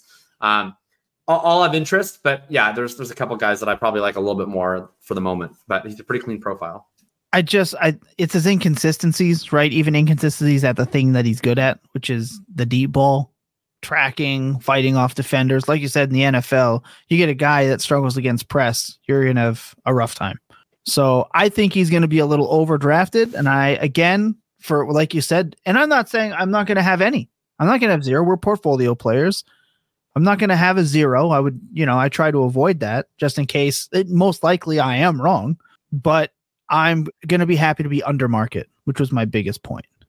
All have interest, but yeah, there's a couple guys that I probably like a little bit more for the moment, but he's a pretty clean profile. It's his inconsistencies, right? Even inconsistencies at the thing that he's good at, which is the deep ball, tracking, fighting off defenders. Like you said, in the NFL, you get a guy that struggles against press, you're going to have a rough time. So I think he's going to be a little overdrafted. And for like you said, and I'm not saying I'm not going to have any. I'm not going to have zero. We're portfolio players. I'm not going to have a zero. I would, I try to avoid that just in case. Most likely I am wrong, but I'm going to be happy to be under market, which was my biggest point. Yeah,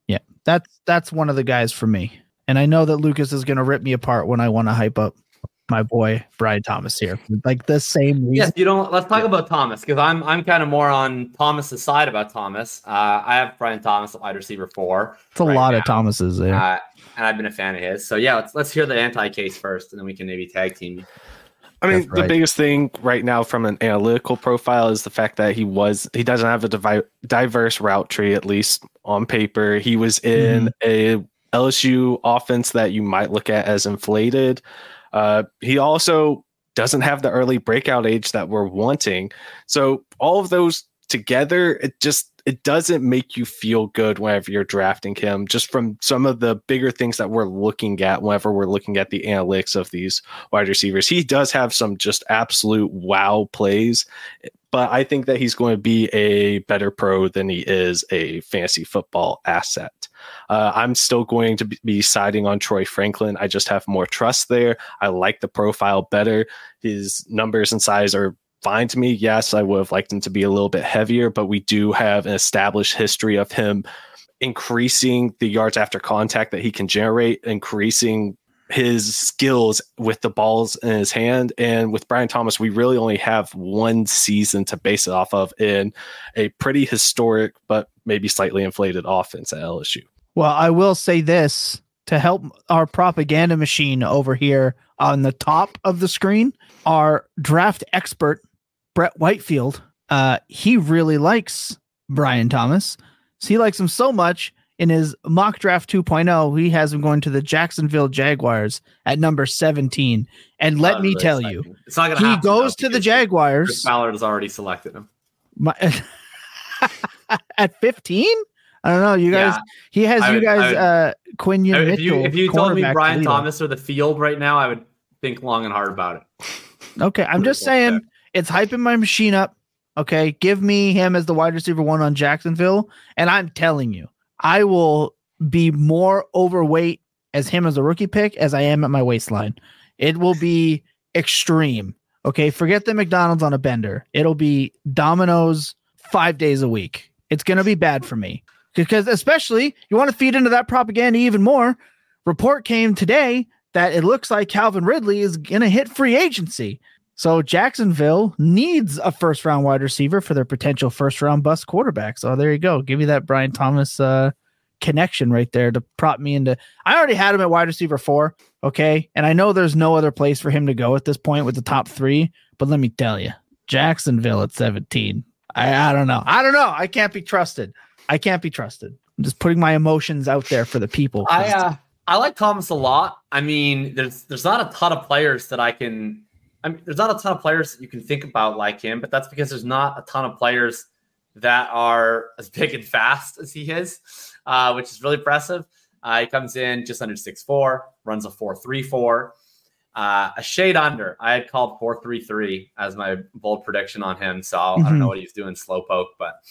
That's one of the guys for me. And I know that Lucas is going to rip me apart when I want to hype up my boy Brian Thomas here. Like the same reason. Yes, let's talk about Thomas, because I'm kind of more on Thomas's side about Thomas. I have Brian Thomas at wide receiver 4. It's a lot of Thomases there. And I've been a fan of his. So yeah, let's hear the anti-case first, and then we can maybe tag team. I mean, the biggest thing right now from an analytical profile is the fact that he doesn't have a diverse route tree, at least on paper. He was in a LSU offense that you might look at as inflated. He also doesn't have the early breakout age that we're wanting. So all of those together, it doesn't make you feel good whenever you're drafting him, just from some of the bigger things that we're looking at whenever we're looking at the analytics of these wide receivers. He does have some just absolute wow plays, but I think that he's going to be a better pro than he is a fantasy football asset. I'm still going to be siding on Troy Franklin. I just have more trust there. I like the profile better. His numbers and size are fine to me. Yes, I would have liked him to be a little bit heavier, but we do have an established history of him increasing the yards after contact that he can generate, increasing his skills with the balls in his hand. And with Brian Thomas, we really only have one season to base it off of in a pretty historic, but maybe slightly inflated offense at LSU. Well, I will say this to help our propaganda machine over here on the top of the screen. Our draft expert, Brett Whitefield, he really likes Brian Thomas. So he likes him so much in his mock draft 2.0, he has him going to the Jacksonville Jaguars at number 17. And let me tell you, it's not gonna he goes to the Jaguars. Chris Ballard has already selected him. At 15? I don't know. You guys, he has Quinion Mitchell. If you told me Brian Thomas or the field right now, I would think long and hard about it. Okay, I'm just saying it's hyping my machine up. Okay, give me him as the wide receiver 1 on Jacksonville, and I'm telling you, I will be more overweight as him as a rookie pick as I am at my waistline. It will be extreme. Okay, forget the McDonald's on a bender. It'll be Domino's 5 days a week. It's going to be bad for me because especially you want to feed into that propaganda even more. Report came today that it looks like Calvin Ridley is going to hit free agency. So Jacksonville needs a first-round wide receiver for their potential first-round bust quarterback. So there you go. Give me that Brian Thomas connection right there to prop me into. I already had him at wide receiver 4, okay? And I know there's no other place for him to go at this point with the top 3, but let me tell you, Jacksonville at 17. I don't know. I can't be trusted. I'm just putting my emotions out there for the people. I like Thomas a lot. I mean, there's not a ton of players that there's not a ton of players that you can think about like him, but that's because there's not a ton of players that are as big and fast as he is, which is really impressive. He comes in just under 6'4", runs a 4.34, a shade under. I had called 4.33 as my bold prediction on him, so I don't know what he's doing slowpoke, but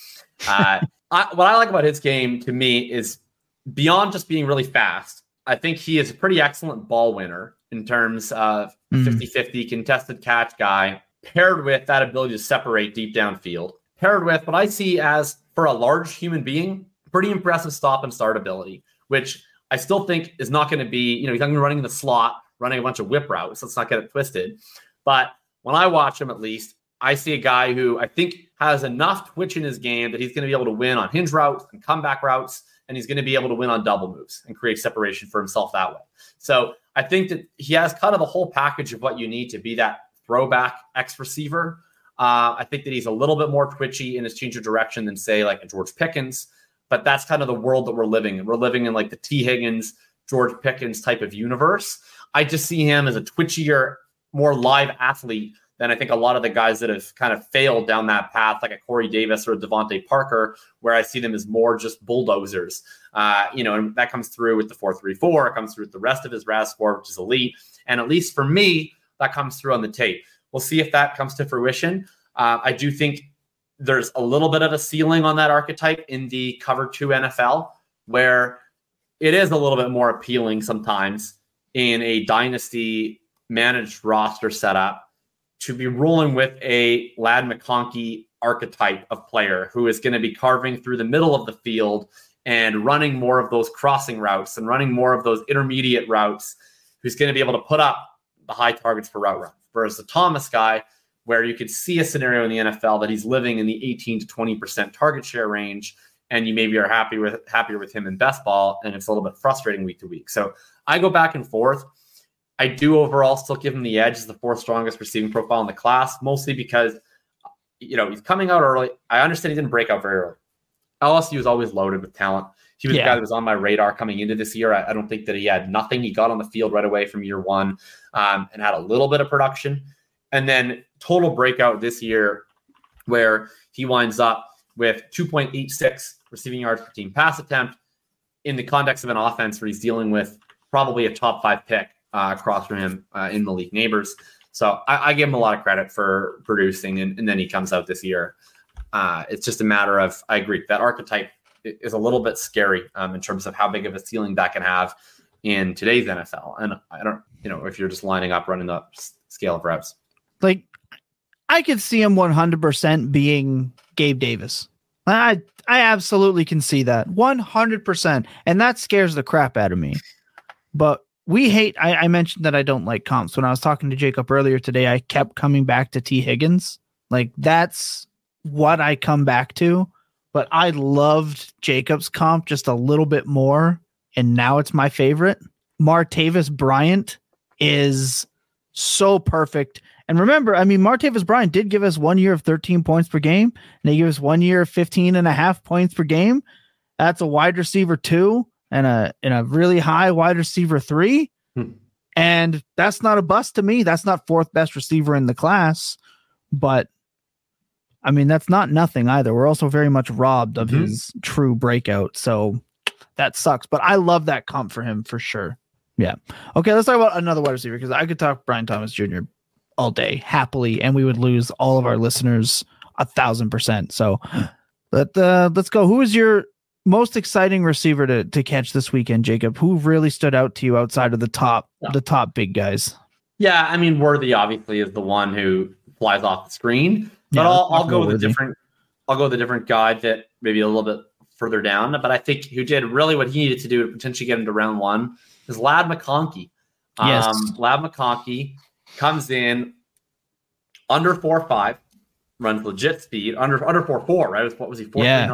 what I like about his game to me is beyond just being really fast. I think he is a pretty excellent ball winner in terms of 50-50 contested catch guy, paired with that ability to separate deep downfield, paired with what I see as, for a large human being, pretty impressive stop and start ability, which I still think is not going to be, he's not going to be running in the slot, running a bunch of whip routes. Let's not get it twisted. But when I watch him, at least, I see a guy who I think has enough twitch in his game that he's going to be able to win on hinge routes and comeback routes, and he's going to be able to win on double moves and create separation for himself that way. So I think that he has kind of the whole package of what you need to be that throwback X receiver. I think that he's a little bit more twitchy in his change of direction than, say, like a George Pickens. But that's kind of the world that we're living in. We're living in like the T. Higgins, George Pickens type of universe. I just see him as a twitchier, more live athlete than I think a lot of the guys that have kind of failed down that path, like a Corey Davis or a Devontae Parker, where I see them as more just bulldozers. And that comes through with the 4.34. It comes through with the rest of his RAS score, which is elite. And at least for me, that comes through on the tape. We'll see if that comes to fruition. I do think there's a little bit of a ceiling on that archetype in the cover 2 NFL, where it is a little bit more appealing sometimes in a dynasty managed roster setup to be rolling with a Ladd McConkey archetype of player who is going to be carving through the middle of the field and running more of those crossing routes and running more of those intermediate routes, who's going to be able to put up the high targets per route run. Whereas the Thomas guy, where you could see a scenario in the NFL that he's living in the 18 to 20% target share range, and you maybe are happier with him in best ball, and it's a little bit frustrating week to week. So I go back and forth. I do overall still give him the edge as the fourth strongest receiving profile in the class, mostly because, he's coming out early. I understand he didn't break out very early. LSU is always loaded with talent. He was the guy that was on my radar coming into this year. I don't think that he had nothing. He got on the field right away from year one and had a little bit of production. And then total breakout this year where he winds up with 2.86 receiving yards per team pass attempt in the context of an offense where he's dealing with probably a top 5 pick across from him in the league neighbors. So I give him a lot of credit for producing, and then he comes out this year. It's just a matter of, I agree, that archetype is a little bit scary in terms of how big of a ceiling that can have in today's NFL. And I don't, if you're just lining up, running the scale of reps. Like, I could see him 100% being Gabe Davis. I absolutely can see that 100%. And that scares the crap out of me. But I mentioned that I don't like comps. When I was talking to Jacob earlier today, I kept coming back to T. Higgins. Like, that's what I come back to. But I loved Jacob's comp just a little bit more, and now it's my favorite. Martavis Bryant is so perfect. And remember, Martavis Bryant did give us 1 year of 13 points per game, and he gave us 1 year of 15.5 points per game. That's a wide receiver 2 and a really high wide receiver 3. And that's not a bust to me. That's not fourth best receiver in the class, but that's not nothing either. We're also very much robbed of his true breakout. So that sucks, but I love that comp for him for sure. Yeah. Okay. Let's talk about another wide receiver, because I could talk Brian Thomas Jr. all day happily, and we would lose all of our listeners 1,000%. So let's go. Who is your most exciting receiver to catch this weekend, Jacob? Who really stood out to you outside of the top big guys? Yeah. Worthy obviously is the one who flies off the screen. But I'll go with the different guy that maybe a little bit further down. But I think who did really what he needed to do to potentially get into round one is Ladd McConkey. Yes. Ladd McConkey comes in under 4.5, runs legit speed, under 4.4, right? What was he? 4.39? Yeah,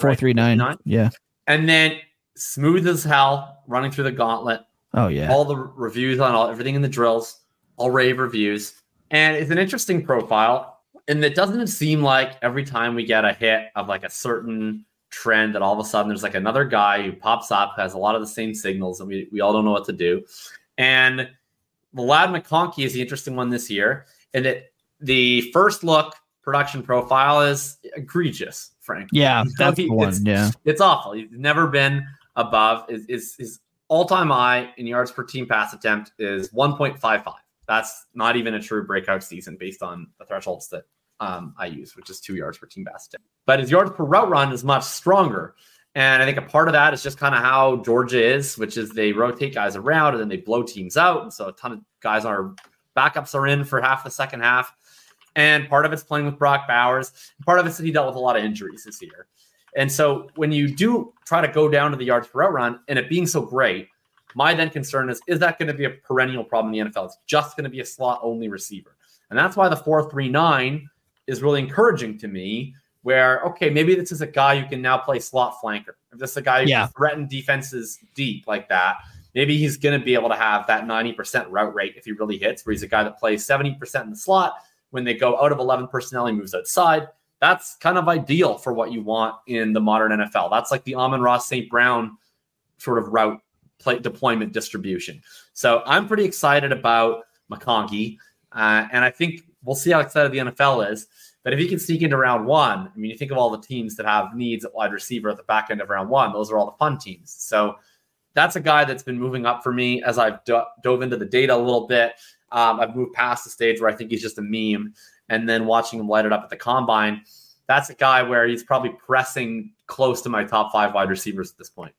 4.39. Yeah. And then smooth as hell, running through the gauntlet. Oh yeah. All the reviews on everything in the drills, all rave reviews, and it's an interesting profile. And it doesn't seem like every time we get a hit of like a certain trend that all of a sudden there's like another guy who pops up, has a lot of the same signals, and we all don't know what to do. And the Ladd McConkey is the interesting one this year. And the first look production profile is egregious, frankly. Yeah, that's the one. Yeah. It's awful. He's never been above. His all-time high in yards per team pass attempt is 1.55. That's not even a true breakout season based on the thresholds that I use, which is 2 yards per team pass attempt. But his yards per route run is much stronger. And I think a part of that is just kind of how Georgia is, which is they rotate guys around and then they blow teams out. And so a ton of guys backups are in for half the second half. And part of it's playing with Brock Bowers. Part of it's that he dealt with a lot of injuries this year. And so when you do try to go down to the yards per route run and it being so great, my then concern is that going to be a perennial problem in the NFL? It's just going to be a slot-only receiver. And that's why the 4.39 is really encouraging to me, where, okay, maybe this is a guy who can now play slot flanker. If this is a guy who can threaten defenses deep like that, maybe he's going to be able to have that 90% route rate if he really hits, where he's a guy that plays 70% in the slot. When they go out of 11 personnel, he moves outside. That's kind of ideal for what you want in the modern NFL. That's like the Amon-Ra St. Brown sort of route deployment distribution. So I'm pretty excited about McConkey. And I think we'll see how excited the NFL is. But if he can sneak into round one, you think of all the teams that have needs at wide receiver at the back end of round one. Those are all the fun teams. So that's a guy that's been moving up for me as I've dove into the data a little bit. I've moved past the stage where I think he's just a meme. And then watching him light it up at the combine, that's a guy where he's probably pressing close to my top 5 wide receivers at this point.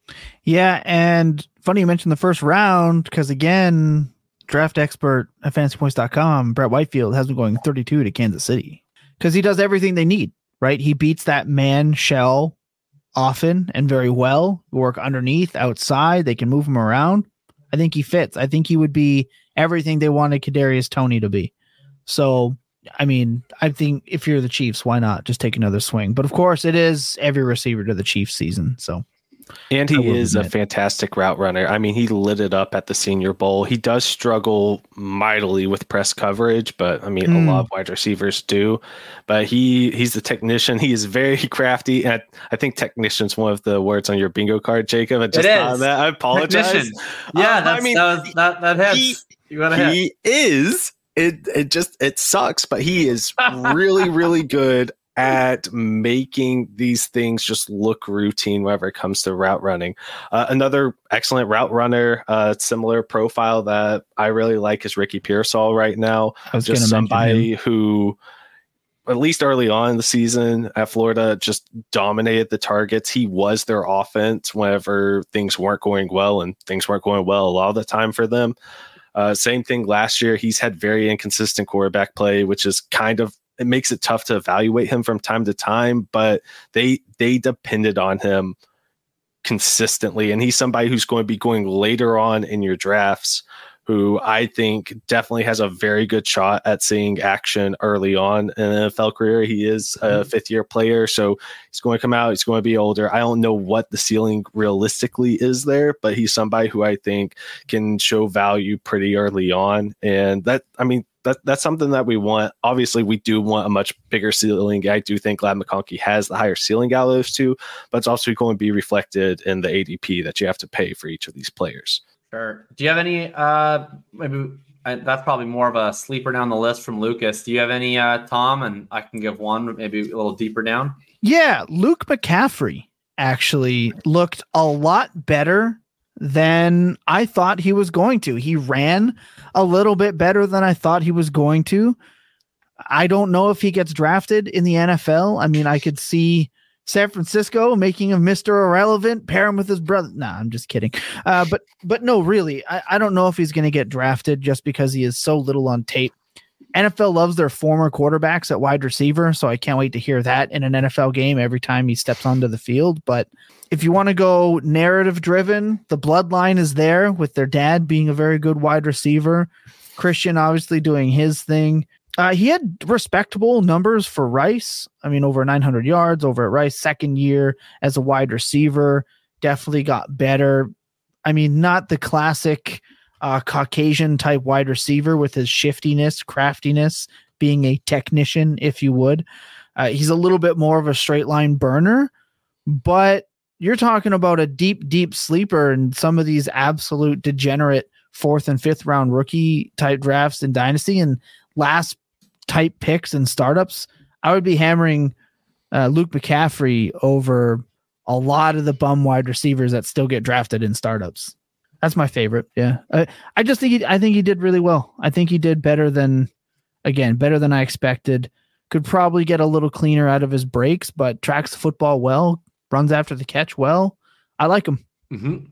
Yeah, and funny you mentioned the first round, because again, draft expert at fantasypoints.com, Brett Whitefield, has been going 32 to Kansas City because he does everything they need, right? He beats that man shell often and very well, work underneath, outside. They can move him around. I think he fits. I think he would be everything they wanted Kadarius Toney to be. So, I mean, I think if you're the Chiefs, why not just take another swing? But of course, it is every receiver to the Chiefs season. So, and he is a fantastic route runner. I mean, he lit it up at the Senior Bowl. He does struggle mightily with press coverage, but I mean, a lot of wide receivers do. But he's the technician. He is very crafty. And I think technician is one of the words on your bingo card, Jacob. And just on that, I apologize. Technician. Yeah, that hits. He is. It sucks, but he is really, really good at making these things just look routine whenever it comes to route running. Another excellent route runner, similar profile that I really like is Ricky Pearsall right now. Just somebody who, at least early on in the season at Florida, just dominated the targets. He was their offense whenever things weren't going well, and things weren't going well a lot of the time for them. Same thing last year. He's had very inconsistent quarterback play, which is it makes it tough to evaluate him from time to time, but they depended on him consistently. And he's somebody who's going to be going later on in your drafts, who I think definitely has a very good shot at seeing action early on in an NFL career. He is a fifth-year player, so he's going to come out. He's going to be older. I don't know what the ceiling realistically is there, but he's somebody who I think can show value pretty early on. And that's something that we want. Obviously, we do want a much bigger ceiling. I do think Ladd McConkey has the higher ceiling out of those two, but it's also going to be reflected in the ADP that you have to pay for each of these players. Sure. Do you have any, that's probably more of a sleeper down the list from Lucas. Do you have any, Tom? And I can give one, maybe a little deeper down. Yeah. Luke McCaffrey actually looked a lot better than I thought he was going to. He ran a little bit better than I thought he was going to. I don't know if he gets drafted in the NFL. I mean, I could see San Francisco making him Mr. Irrelevant, pair him with his brother. Nah, I'm just kidding. But no, really, I don't know if he's going to get drafted just because he is so little on tape. NFL loves their former quarterbacks at wide receiver, so I can't wait to hear that in an NFL game every time he steps onto the field. But if you want to go narrative driven, the bloodline is there with their dad being a very good wide receiver. Christian obviously doing his thing. He had respectable numbers for Rice. I mean, over 900 yards over at Rice, second year as a wide receiver, definitely got better. I mean, not the classic Caucasian type wide receiver with his shiftiness, craftiness, being a technician, if you would. He's a little bit more of a straight line burner, but you're talking about a deep, deep sleeper in some of these absolute degenerate 4th and 5th round rookie type drafts in Dynasty and last type picks and startups. I would be hammering Luke McCaffrey over a lot of the bum wide receivers that still get drafted in startups. That's my favorite. Yeah. I think he did really well. I think he did better than I expected. Could probably get a little cleaner out of his breaks, but tracks the football well, runs after the catch well. I like him. Mm-hmm.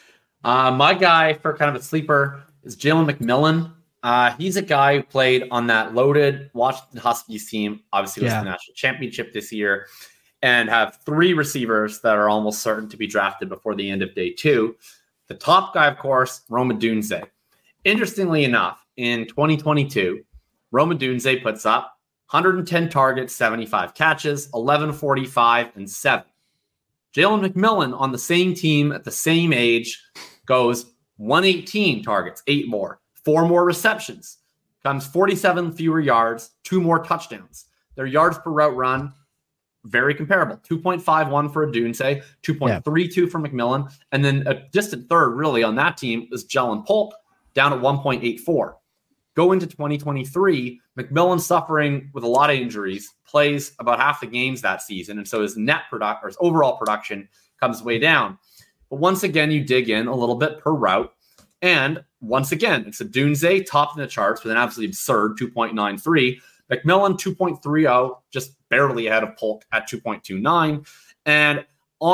My guy for kind of a sleeper is Jalen McMillan. He's a guy who played on that loaded Washington Huskies team, obviously was the national championship this year, and have 3 receivers that are almost certain to be drafted before the end of day 2. The top guy, of course, Rome Odunze. Interestingly enough, in 2022, Rome Odunze puts up 110 targets, 75 catches, 1145, and 7. Jalen McMillan on the same team at the same age goes 118 targets, 8 more. 4 more receptions, comes 47 fewer yards, 2 more touchdowns. Their yards per route run, very comparable. 2.51 for Odunze, 2.32 for McMillan. And then a distant third, really, on that team is Jalen Polk, down at 1.84. Go into 2023, McMillan suffering with a lot of injuries, plays about half the games that season. And so his his overall production comes way down. But once again, you dig in a little bit per route. And once again, it's Odunze topped in the charts with an absolutely absurd 2.93. McMillan 2.30, just barely ahead of Polk at 2.29. And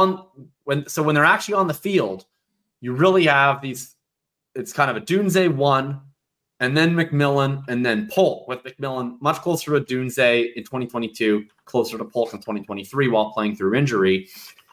when they're actually on the field, you really have these. It's kind of Odunze 1, and then McMillan, and then Polk. With McMillan much closer to Odunze in 2022, closer to Polk in 2023 while playing through injury.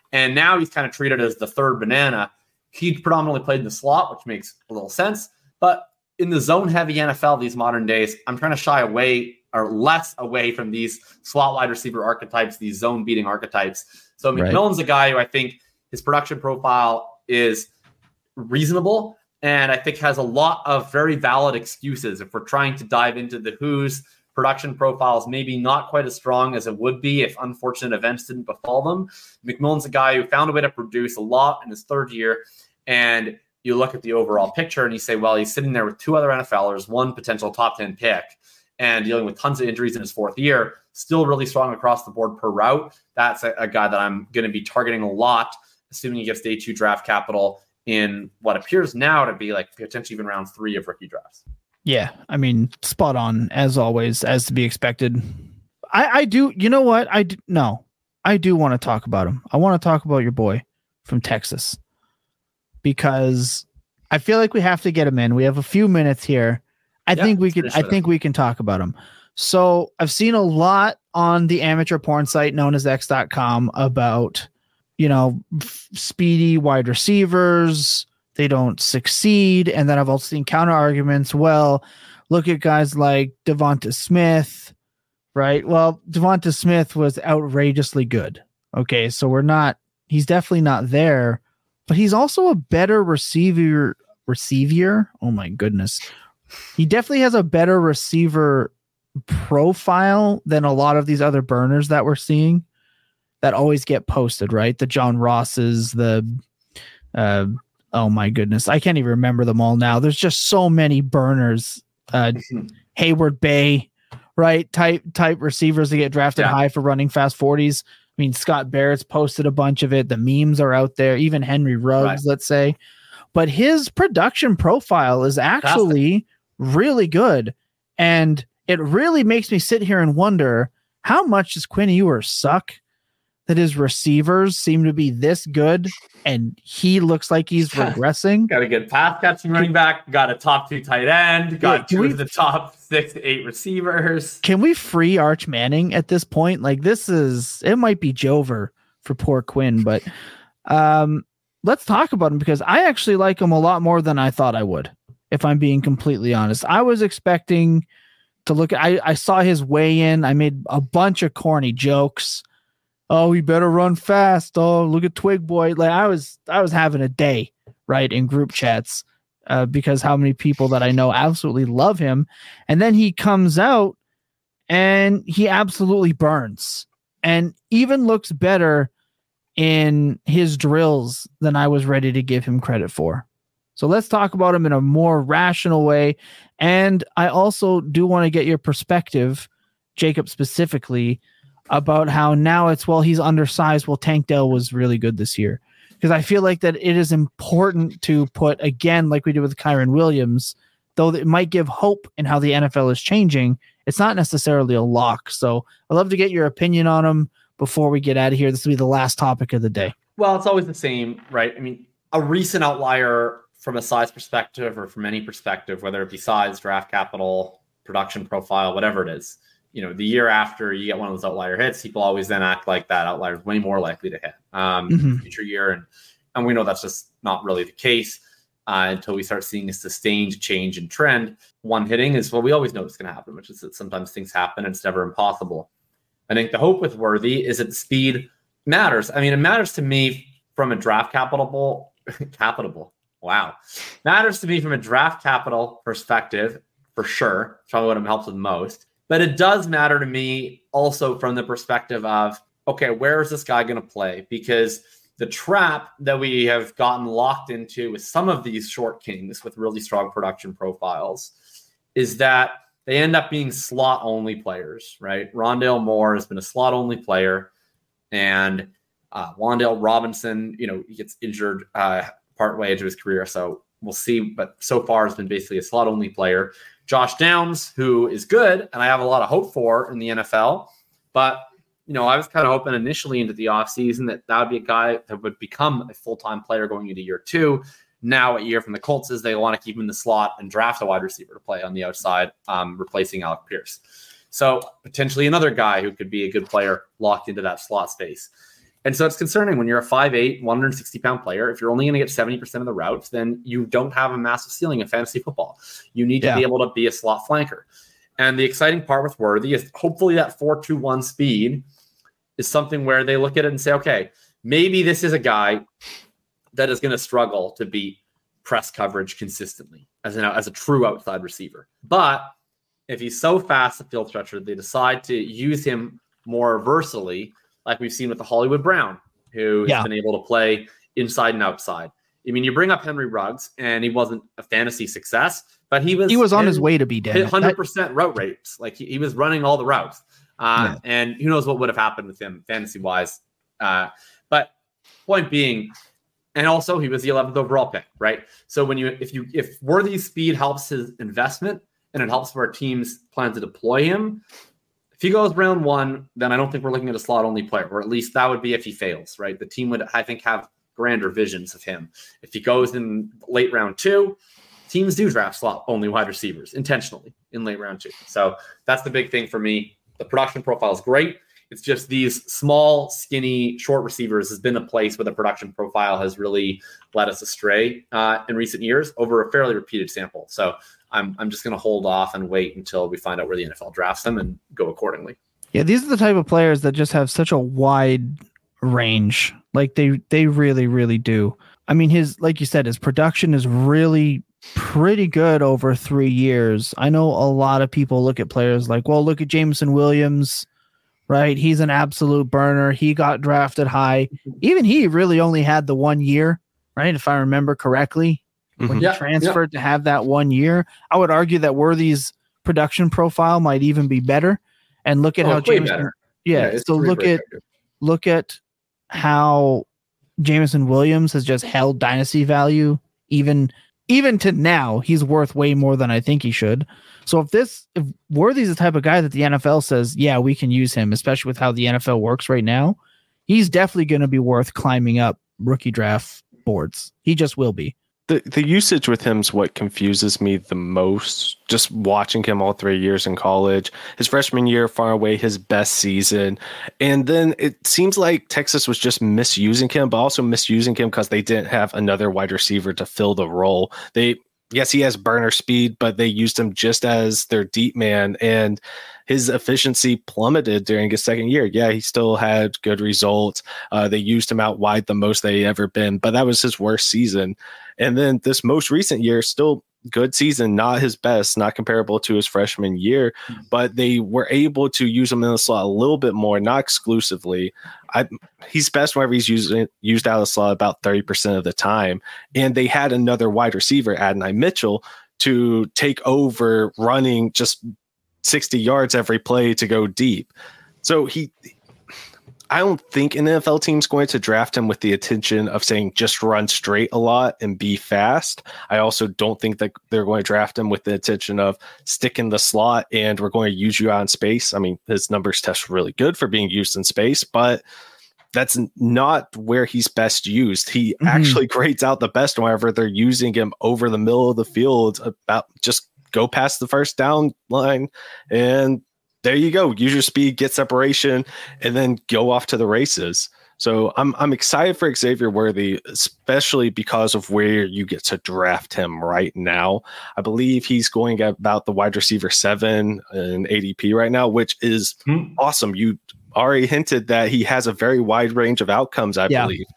And now he's kind of treated as the third banana. He predominantly played in the slot, which makes a little sense. But in the zone-heavy NFL these modern days, I'm trying to shy away or less away from these slot wide receiver archetypes, these zone-beating archetypes. So McMillan's a guy who I think his production profile is reasonable and I think has a lot of very valid excuses if we're trying to dive into the who's production profiles, maybe not quite as strong as it would be if unfortunate events didn't befall them. McMillan's a guy who found a way to produce a lot in his third year. And you look at the overall picture and you say, well, he's sitting there with two other NFLers, one potential top 10 pick, and dealing with tons of injuries in his fourth year, still really strong across the board per route. That's a guy that I'm going to be targeting a lot, assuming he gets day 2 draft capital in what appears now to be like potentially even round 3 of rookie drafts. Yeah, I mean, spot on as always, as to be expected. I do, you know what? I do want to talk about him. I want to talk about your boy from Texas because I feel like we have to get him in. We have a few minutes here. I think we can talk about him. So I've seen a lot on the amateur porn site known as X.com about, speedy wide receivers. They don't succeed. And then I've also seen counter arguments. Well, look at guys like Devonta Smith, right? Well, Devonta Smith was outrageously good. Okay. So he's definitely not there, but he's also a better receiver. Oh my goodness. He definitely has a better receiver profile than a lot of these other burners that we're seeing that always get posted, right? The John Rosses, oh my goodness. I can't even remember them all now. There's just so many burners. Hayward Bay, right? Type receivers that get drafted high for running fast 40s. I mean, Scott Barrett's posted a bunch of it. The memes are out there. Even Henry Ruggs, let's say. But his production profile is actually really good. And it really makes me sit here and wonder, how much does Quinn Ewers suck that his receivers seem to be this good and he looks like he's regressing? Got a good pass catching running back, got a top 2 tight end, got two of the top 6 to 8 receivers. Can we free Arch Manning at this point? Like it might be Jover for poor Quinn, but let's talk about him because I actually like him a lot more than I thought I would, if I'm being completely honest. I was expecting to look at, I saw his weigh in. I made a bunch of corny jokes. Oh, he better run fast. Oh, look at Twig Boy. Like I was having a day, right, in group chats because how many people that I know absolutely love him. And then he comes out and he absolutely burns and even looks better in his drills than I was ready to give him credit for. So let's talk about him in a more rational way. And I also do want to get your perspective, Jacob, specifically about how now he's undersized. Well, Tank Dell was really good this year because I feel like that it is important to put, again, like we did with Kyren Williams, though it might give hope in how the NFL is changing. It's not necessarily a lock. So I'd love to get your opinion on him before we get out of here. This will be the last topic of the day. Well, it's always the same, right? I mean, a recent outlier from a size perspective or from any perspective, whether it be size, draft capital, production profile, whatever it is, the year after you get one of those outlier hits, people always then act like that outlier is way more likely to hit future year. And we know that's just not really the case until we start seeing a sustained change in trend. One hitting is what we always know is going to happen, which is that sometimes things happen and it's never impossible. I think the hope with Worthy is that speed matters. I mean, it matters to me from a draft capital. Wow. Matters to me from a draft capital perspective, for sure. It's probably what it helps with most. But it does matter to me also from the perspective of, okay, where is this guy going to play? Because the trap that we have gotten locked into with some of these short kings with really strong production profiles is that they end up being slot-only players, right? Rondale Moore has been a slot-only player, and Wan'Dale Robinson, he gets injured partway into his career, so we'll see. But so far has been basically a slot-only player. Josh Downs, who is good, and I have a lot of hope for in the NFL. But, I was kind of hoping initially into the offseason that would be a guy that would become a full-time player going into year 2. Now, a year from the Colts is they want to keep him in the slot and draft a wide receiver to play on the outside, replacing Alec Pierce. So potentially another guy who could be a good player locked into that slot space. And so it's concerning when you're a 5'8", 160-pound player. If you're only going to get 70% of the routes, then you don't have a massive ceiling in fantasy football. You need to be able to be a slot flanker. And the exciting part with Worthy is hopefully that 4.21 speed is something where they look at it and say, okay, maybe this is a guy that is going to struggle to beat press coverage consistently as a true outside receiver. But if he's so fast, a field stretcher, they decide to use him more versatily, like we've seen with the Hollywood Brown, who has been able to play inside and outside. I mean, you bring up Henry Ruggs, and he wasn't a fantasy success, but he was on his way to be dead. 100% route rates. Like he was running all the routes. And who knows what would have happened with him fantasy-wise. But point being, and also he was the 11th overall pick, right? So if Worthy's speed helps his investment and it helps where teams plan to deploy him, if he goes round 1, then I don't think we're looking at a slot-only player, or at least that would be if he fails, right? The team would, I think, have grander visions of him. If he goes in late round 2, teams do draft slot-only wide receivers intentionally in late round 2. So that's the big thing for me. The production profile is great. It's just these small, skinny, short receivers has been a place where the production profile has really led us astray in recent years over a fairly repeated sample. So I'm just going to hold off and wait until we find out where the NFL drafts them and go accordingly. Yeah, these are the type of players that just have such a wide range. Like they really, really do. I mean, like you said, his production is really pretty good over 3 years. I know a lot of people look at players like, well, look at Jameson Williams, right? He's an absolute burner. He got drafted high. Even he really only had the 1 year, right? If I remember correctly, when he transferred to have that 1 year. I would argue that Worthy's production profile might even be better. And look at how Jameson. So look at how Jameson Williams has just held dynasty value. Even to now, he's worth way more than I think he should. So if Worthy's the type of guy that the NFL says, yeah, we can use him, especially with how the NFL works right now, he's definitely going to be worth climbing up rookie draft boards. He just will be. The usage with him is what confuses me the most. Just watching him all 3 years in college, his freshman year, far away his best season. And then it seems like Texas was just misusing him, but also misusing him because they didn't have another wide receiver to fill the role. Yes, he has burner speed, but they used him just as their deep man, and his efficiency plummeted during his second year. Yeah, he still had good results. They used him out wide the most they ever been, but that was his worst season. And then this most recent year, still good season, not his best, not comparable to his freshman year, but they were able to use him in the slot a little bit more, not exclusively. He's best whenever he's used out of the slot about 30% of the time. And they had another wide receiver, Adonai Mitchell, to take over running just 60 yards every play to go deep. So I don't think an NFL team's going to draft him with the intention of saying just run straight a lot and be fast. I also don't think that they're going to draft him with the intention of stick in the slot and we're going to use you out in space. I mean, his numbers test really good for being used in space, but that's not where he's best used. He actually grades out the best whenever they're using him over the middle of the field, about just go past the first down line and there you go. Use your speed, get separation, and then go off to the races. So I'm excited for Xavier Worthy, especially because of where you get to draft him right now. I believe he's going at about the wide receiver 7 in ADP right now, which is awesome. You already hinted that he has a very wide range of outcomes, I believe.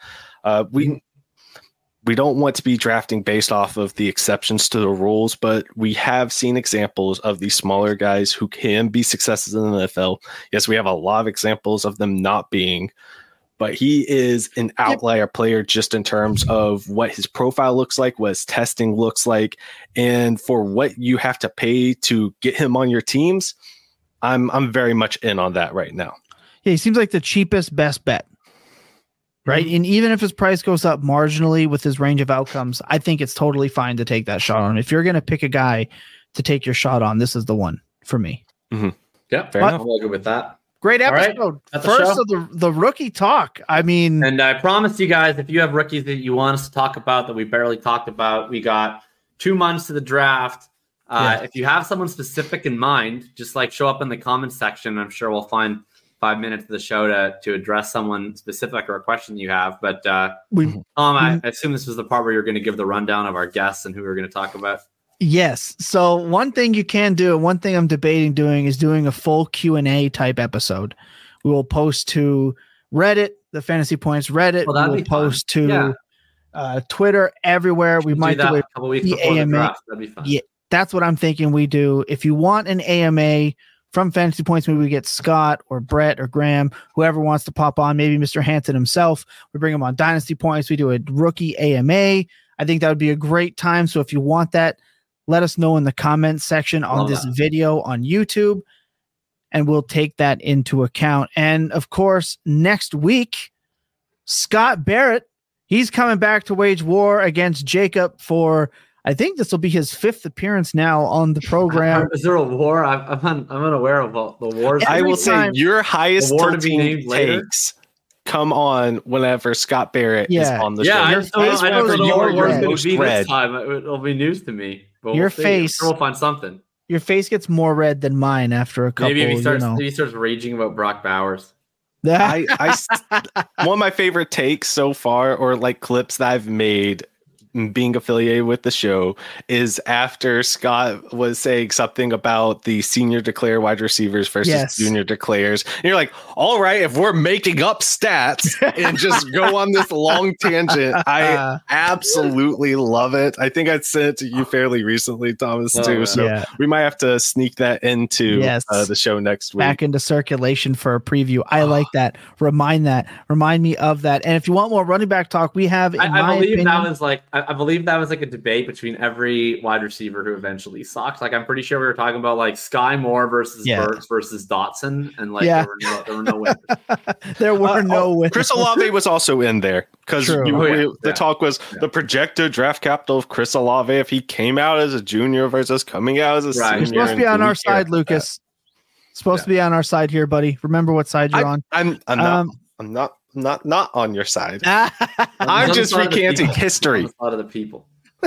We don't want to be drafting based off of the exceptions to the rules, but we have seen examples of these smaller guys who can be successes in the NFL. Yes, we have a lot of examples of them not being, but he is an outlier player just in terms of what his profile looks like, what his testing looks like, and for what you have to pay to get him on your teams. I'm very much in on that right now. Yeah, he seems like the cheapest best bet. Right. And even if his price goes up marginally with his range of outcomes, I think it's totally fine to take that shot on. If you're going to pick a guy to take your shot on, this is the one for me. Yeah, fair enough. I'm good with that. Great episode. Right. First of the rookie talk. I mean, and I promise you guys, if you have rookies that you want us to talk about that we barely talked about, we got 2 months to the draft. If you have someone specific in mind, just like show up in the comments section. I'm sure we'll find 5 minutes of the show to address someone specific or a question you have. But We I assume this was the part where you're going to give the rundown of our guests and who we're going to talk about. Yes. So one thing you can do, and one thing I'm debating doing, is doing a full Q&A type episode. We will post to Reddit, the Fantasy Points Reddit. Well, that'd we will be fun. post to Twitter, everywhere. We might do a it. couple weeks before the draft. That'd be fun. Yeah, that's what I'm thinking we do. If you want an AMA from Fantasy Points, maybe we get Scott or Brett or Graham, whoever wants to pop on, maybe Mr. Hanson himself. We bring him on Dynasty Points. We do a rookie AMA. I think that would be a great time. So if you want that, let us know in the comments section on this video on YouTube, and we'll take that into account. And of course, next week, Scott Barrett, he's coming back to wage war against Jacob for, I think this will be his 5th appearance now on the program. Is there a war? I'm unaware of the wars. I will say your highest war to be named later takes come on whenever Scott Barrett is on the show. I Your just don't know face whenever was the war your is going to most be red. this time. It'll be news to me. But Your we'll see. face- We'll find something. Your face gets more red than mine after a couple. Maybe if he starts raging about Brock Bowers. I one of my favorite takes so far, or like clips that I've made being affiliated with the show, is after Scott was saying something about the senior declare wide receivers versus junior declares. And you're like, all right, if we're making up stats and just go on this long tangent, I absolutely love it. I think I sent it to you fairly recently, Thomas, too. So we might have to sneak that into the show next week. Back into circulation for a preview. I like that. Remind me of that. And if you want more running back talk, we have, I believe that was like a debate between every wide receiver who eventually sucked. Like, I'm pretty sure we were talking about like Sky Moore versus Burks versus Dotson, and like there were no winners. There were no winners. Chris Olave was also in there because the talk was the projected draft capital of Chris Olave if he came out as a junior versus coming out as a senior. You're supposed to be on our side, Lucas. Supposed to be on our side here, buddy. Remember what side you're on. I'm not on your side. I'm just recanting history. A lot of the people.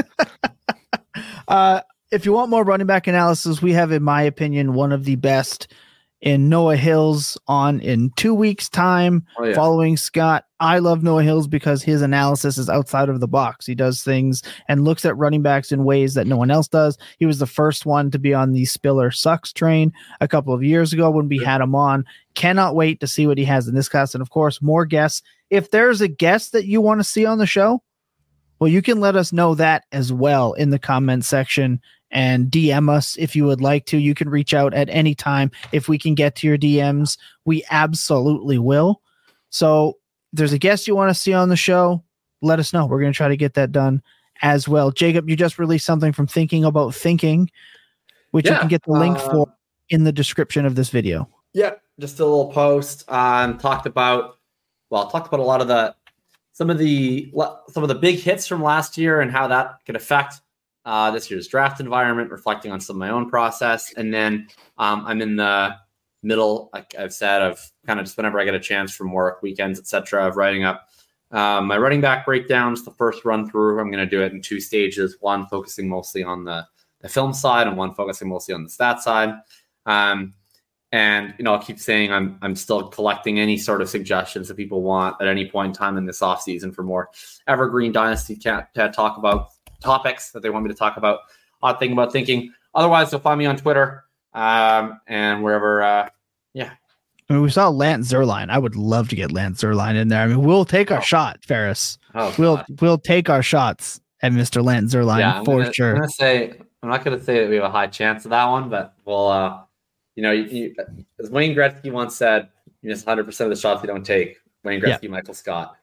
If you want more running back analysis, we have, in my opinion, one of the best in Noah Hills on in 2 weeks' time following Scott. I love Noah Hills because his analysis is outside of the box. He does things and looks at running backs in ways that no one else does. He was the first one to be on the Spiller Sucks train a couple of years ago when we had him on. Cannot wait to see what he has in this class. And of course, more guests. If there's a guest that you want to see on the show, well, you can let us know that as well in the comment section and DM us if you would like to. You can reach out at any time. If we can get to your DMs, we absolutely will. So if there's a guest you want to see on the show, let us know. We're going to try to get that done as well. Jacob, you just released something from Thinking About Thinking, which you can get the link for in the description of this video. Yeah, just a little post. Talked about a lot of some of the big hits from last year and how that could affect this year's draft environment, reflecting on some of my own process. And then I'm in the middle, like I've said, of kind of just whenever I get a chance from work, weekends, etc., of writing up my running back breakdowns. The first run through, I'm going to do it in 2 stages, one focusing mostly on the film side and one focusing mostly on the stat side. And I'll keep saying I'm still collecting any sort of suggestions that people want at any point in time in this offseason for more evergreen dynasty to talk about topics that they want me to talk about. Odd thing about thinking. Otherwise, you'll find me on Twitter and wherever. I mean, we saw Lance Zierlein. I would love to get Lance Zierlein in there. I mean, we'll take our shot, Ferris. We'll take our shots at Mr. Lance Zierlein for sure. I'm not going to say that we have a high chance of that one, but we'll. As Wayne Gretzky once said, you miss 100% of the shots you don't take. Wayne Gretzky, Michael Scott.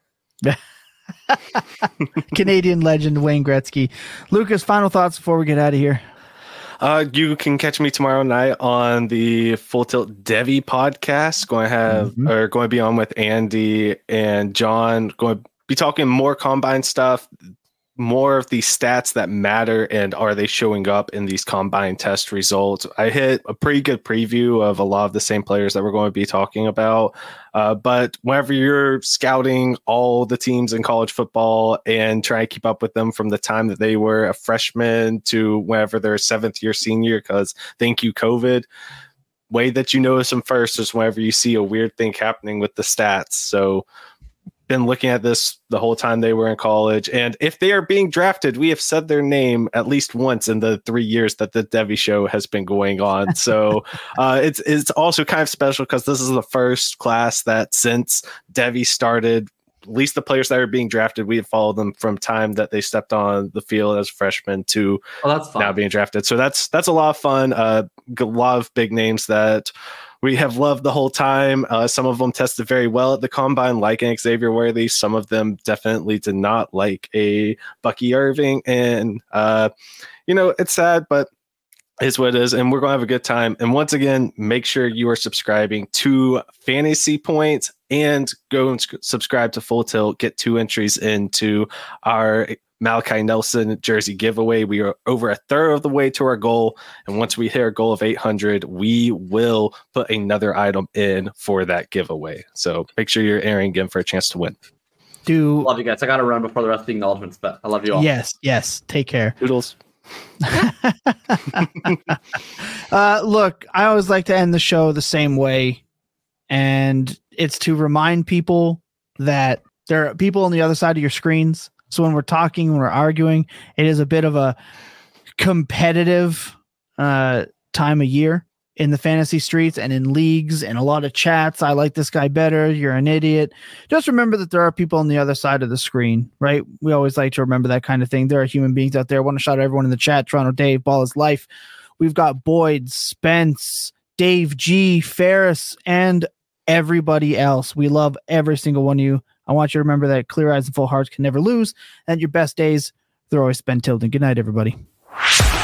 Canadian legend Wayne Gretzky. Lucas, final thoughts before we get out of here. You can catch me tomorrow night on the Full Tilt Devy podcast. Going to be on with Andy and John. Going to be talking more combine stuff, more of the stats that matter, and are they showing up in these combine test results. I hit a pretty good preview of a lot of the same players that we're going to be talking about. But whenever you're scouting all the teams in college football and trying to keep up with them from the time that they were a freshman to whenever they're a 7th year senior, because thank you, COVID, way that you notice them first is whenever you see a weird thing happening with the stats. So been looking at this the whole time they were in college, and if they are being drafted, we have said their name at least once in the 3 years that the Devy show has been going on. So it's also kind of special because this is the first class that since Devy started, at least the players that are being drafted, we have followed them from time that they stepped on the field as freshmen to now being drafted. So that's a lot of fun. A lot of big names that we have loved the whole time. Some of them tested very well at the combine, like an Xavier Worthy. Some of them definitely did not, like a Bucky Irving. And, it's sad, but it's what it is. And we're going to have a good time. And once again, make sure you are subscribing to Fantasy Points and go and subscribe to Full Tilt. Get 2 entries into our Malachi Nelson jersey giveaway. We are over a third of the way to our goal, and once we hit our goal of 800, we will put another item in for that giveaway. So make sure you're entering again for a chance to win. Love you guys. I gotta run before the rest of the acknowledgements, but I love you all. Yes. Take care. Doodles. Look, I always like to end the show the same way, and it's to remind people that there are people on the other side of your screens. So when we're talking, when we're arguing, it is a bit of a competitive time of year in the fantasy streets and in leagues and a lot of chats. I like this guy better. You're an idiot. Just remember that there are people on the other side of the screen, right? We always like to remember that kind of thing. There are human beings out there. I want to shout out everyone in the chat. Toronto Dave, Ball is Life. We've got Boyd, Spence, Dave G, Ferris, and everybody else. We love every single one of you. I want you to remember that clear eyes and full hearts can never lose, and your best days, they're always spent tilting. Good night, everybody.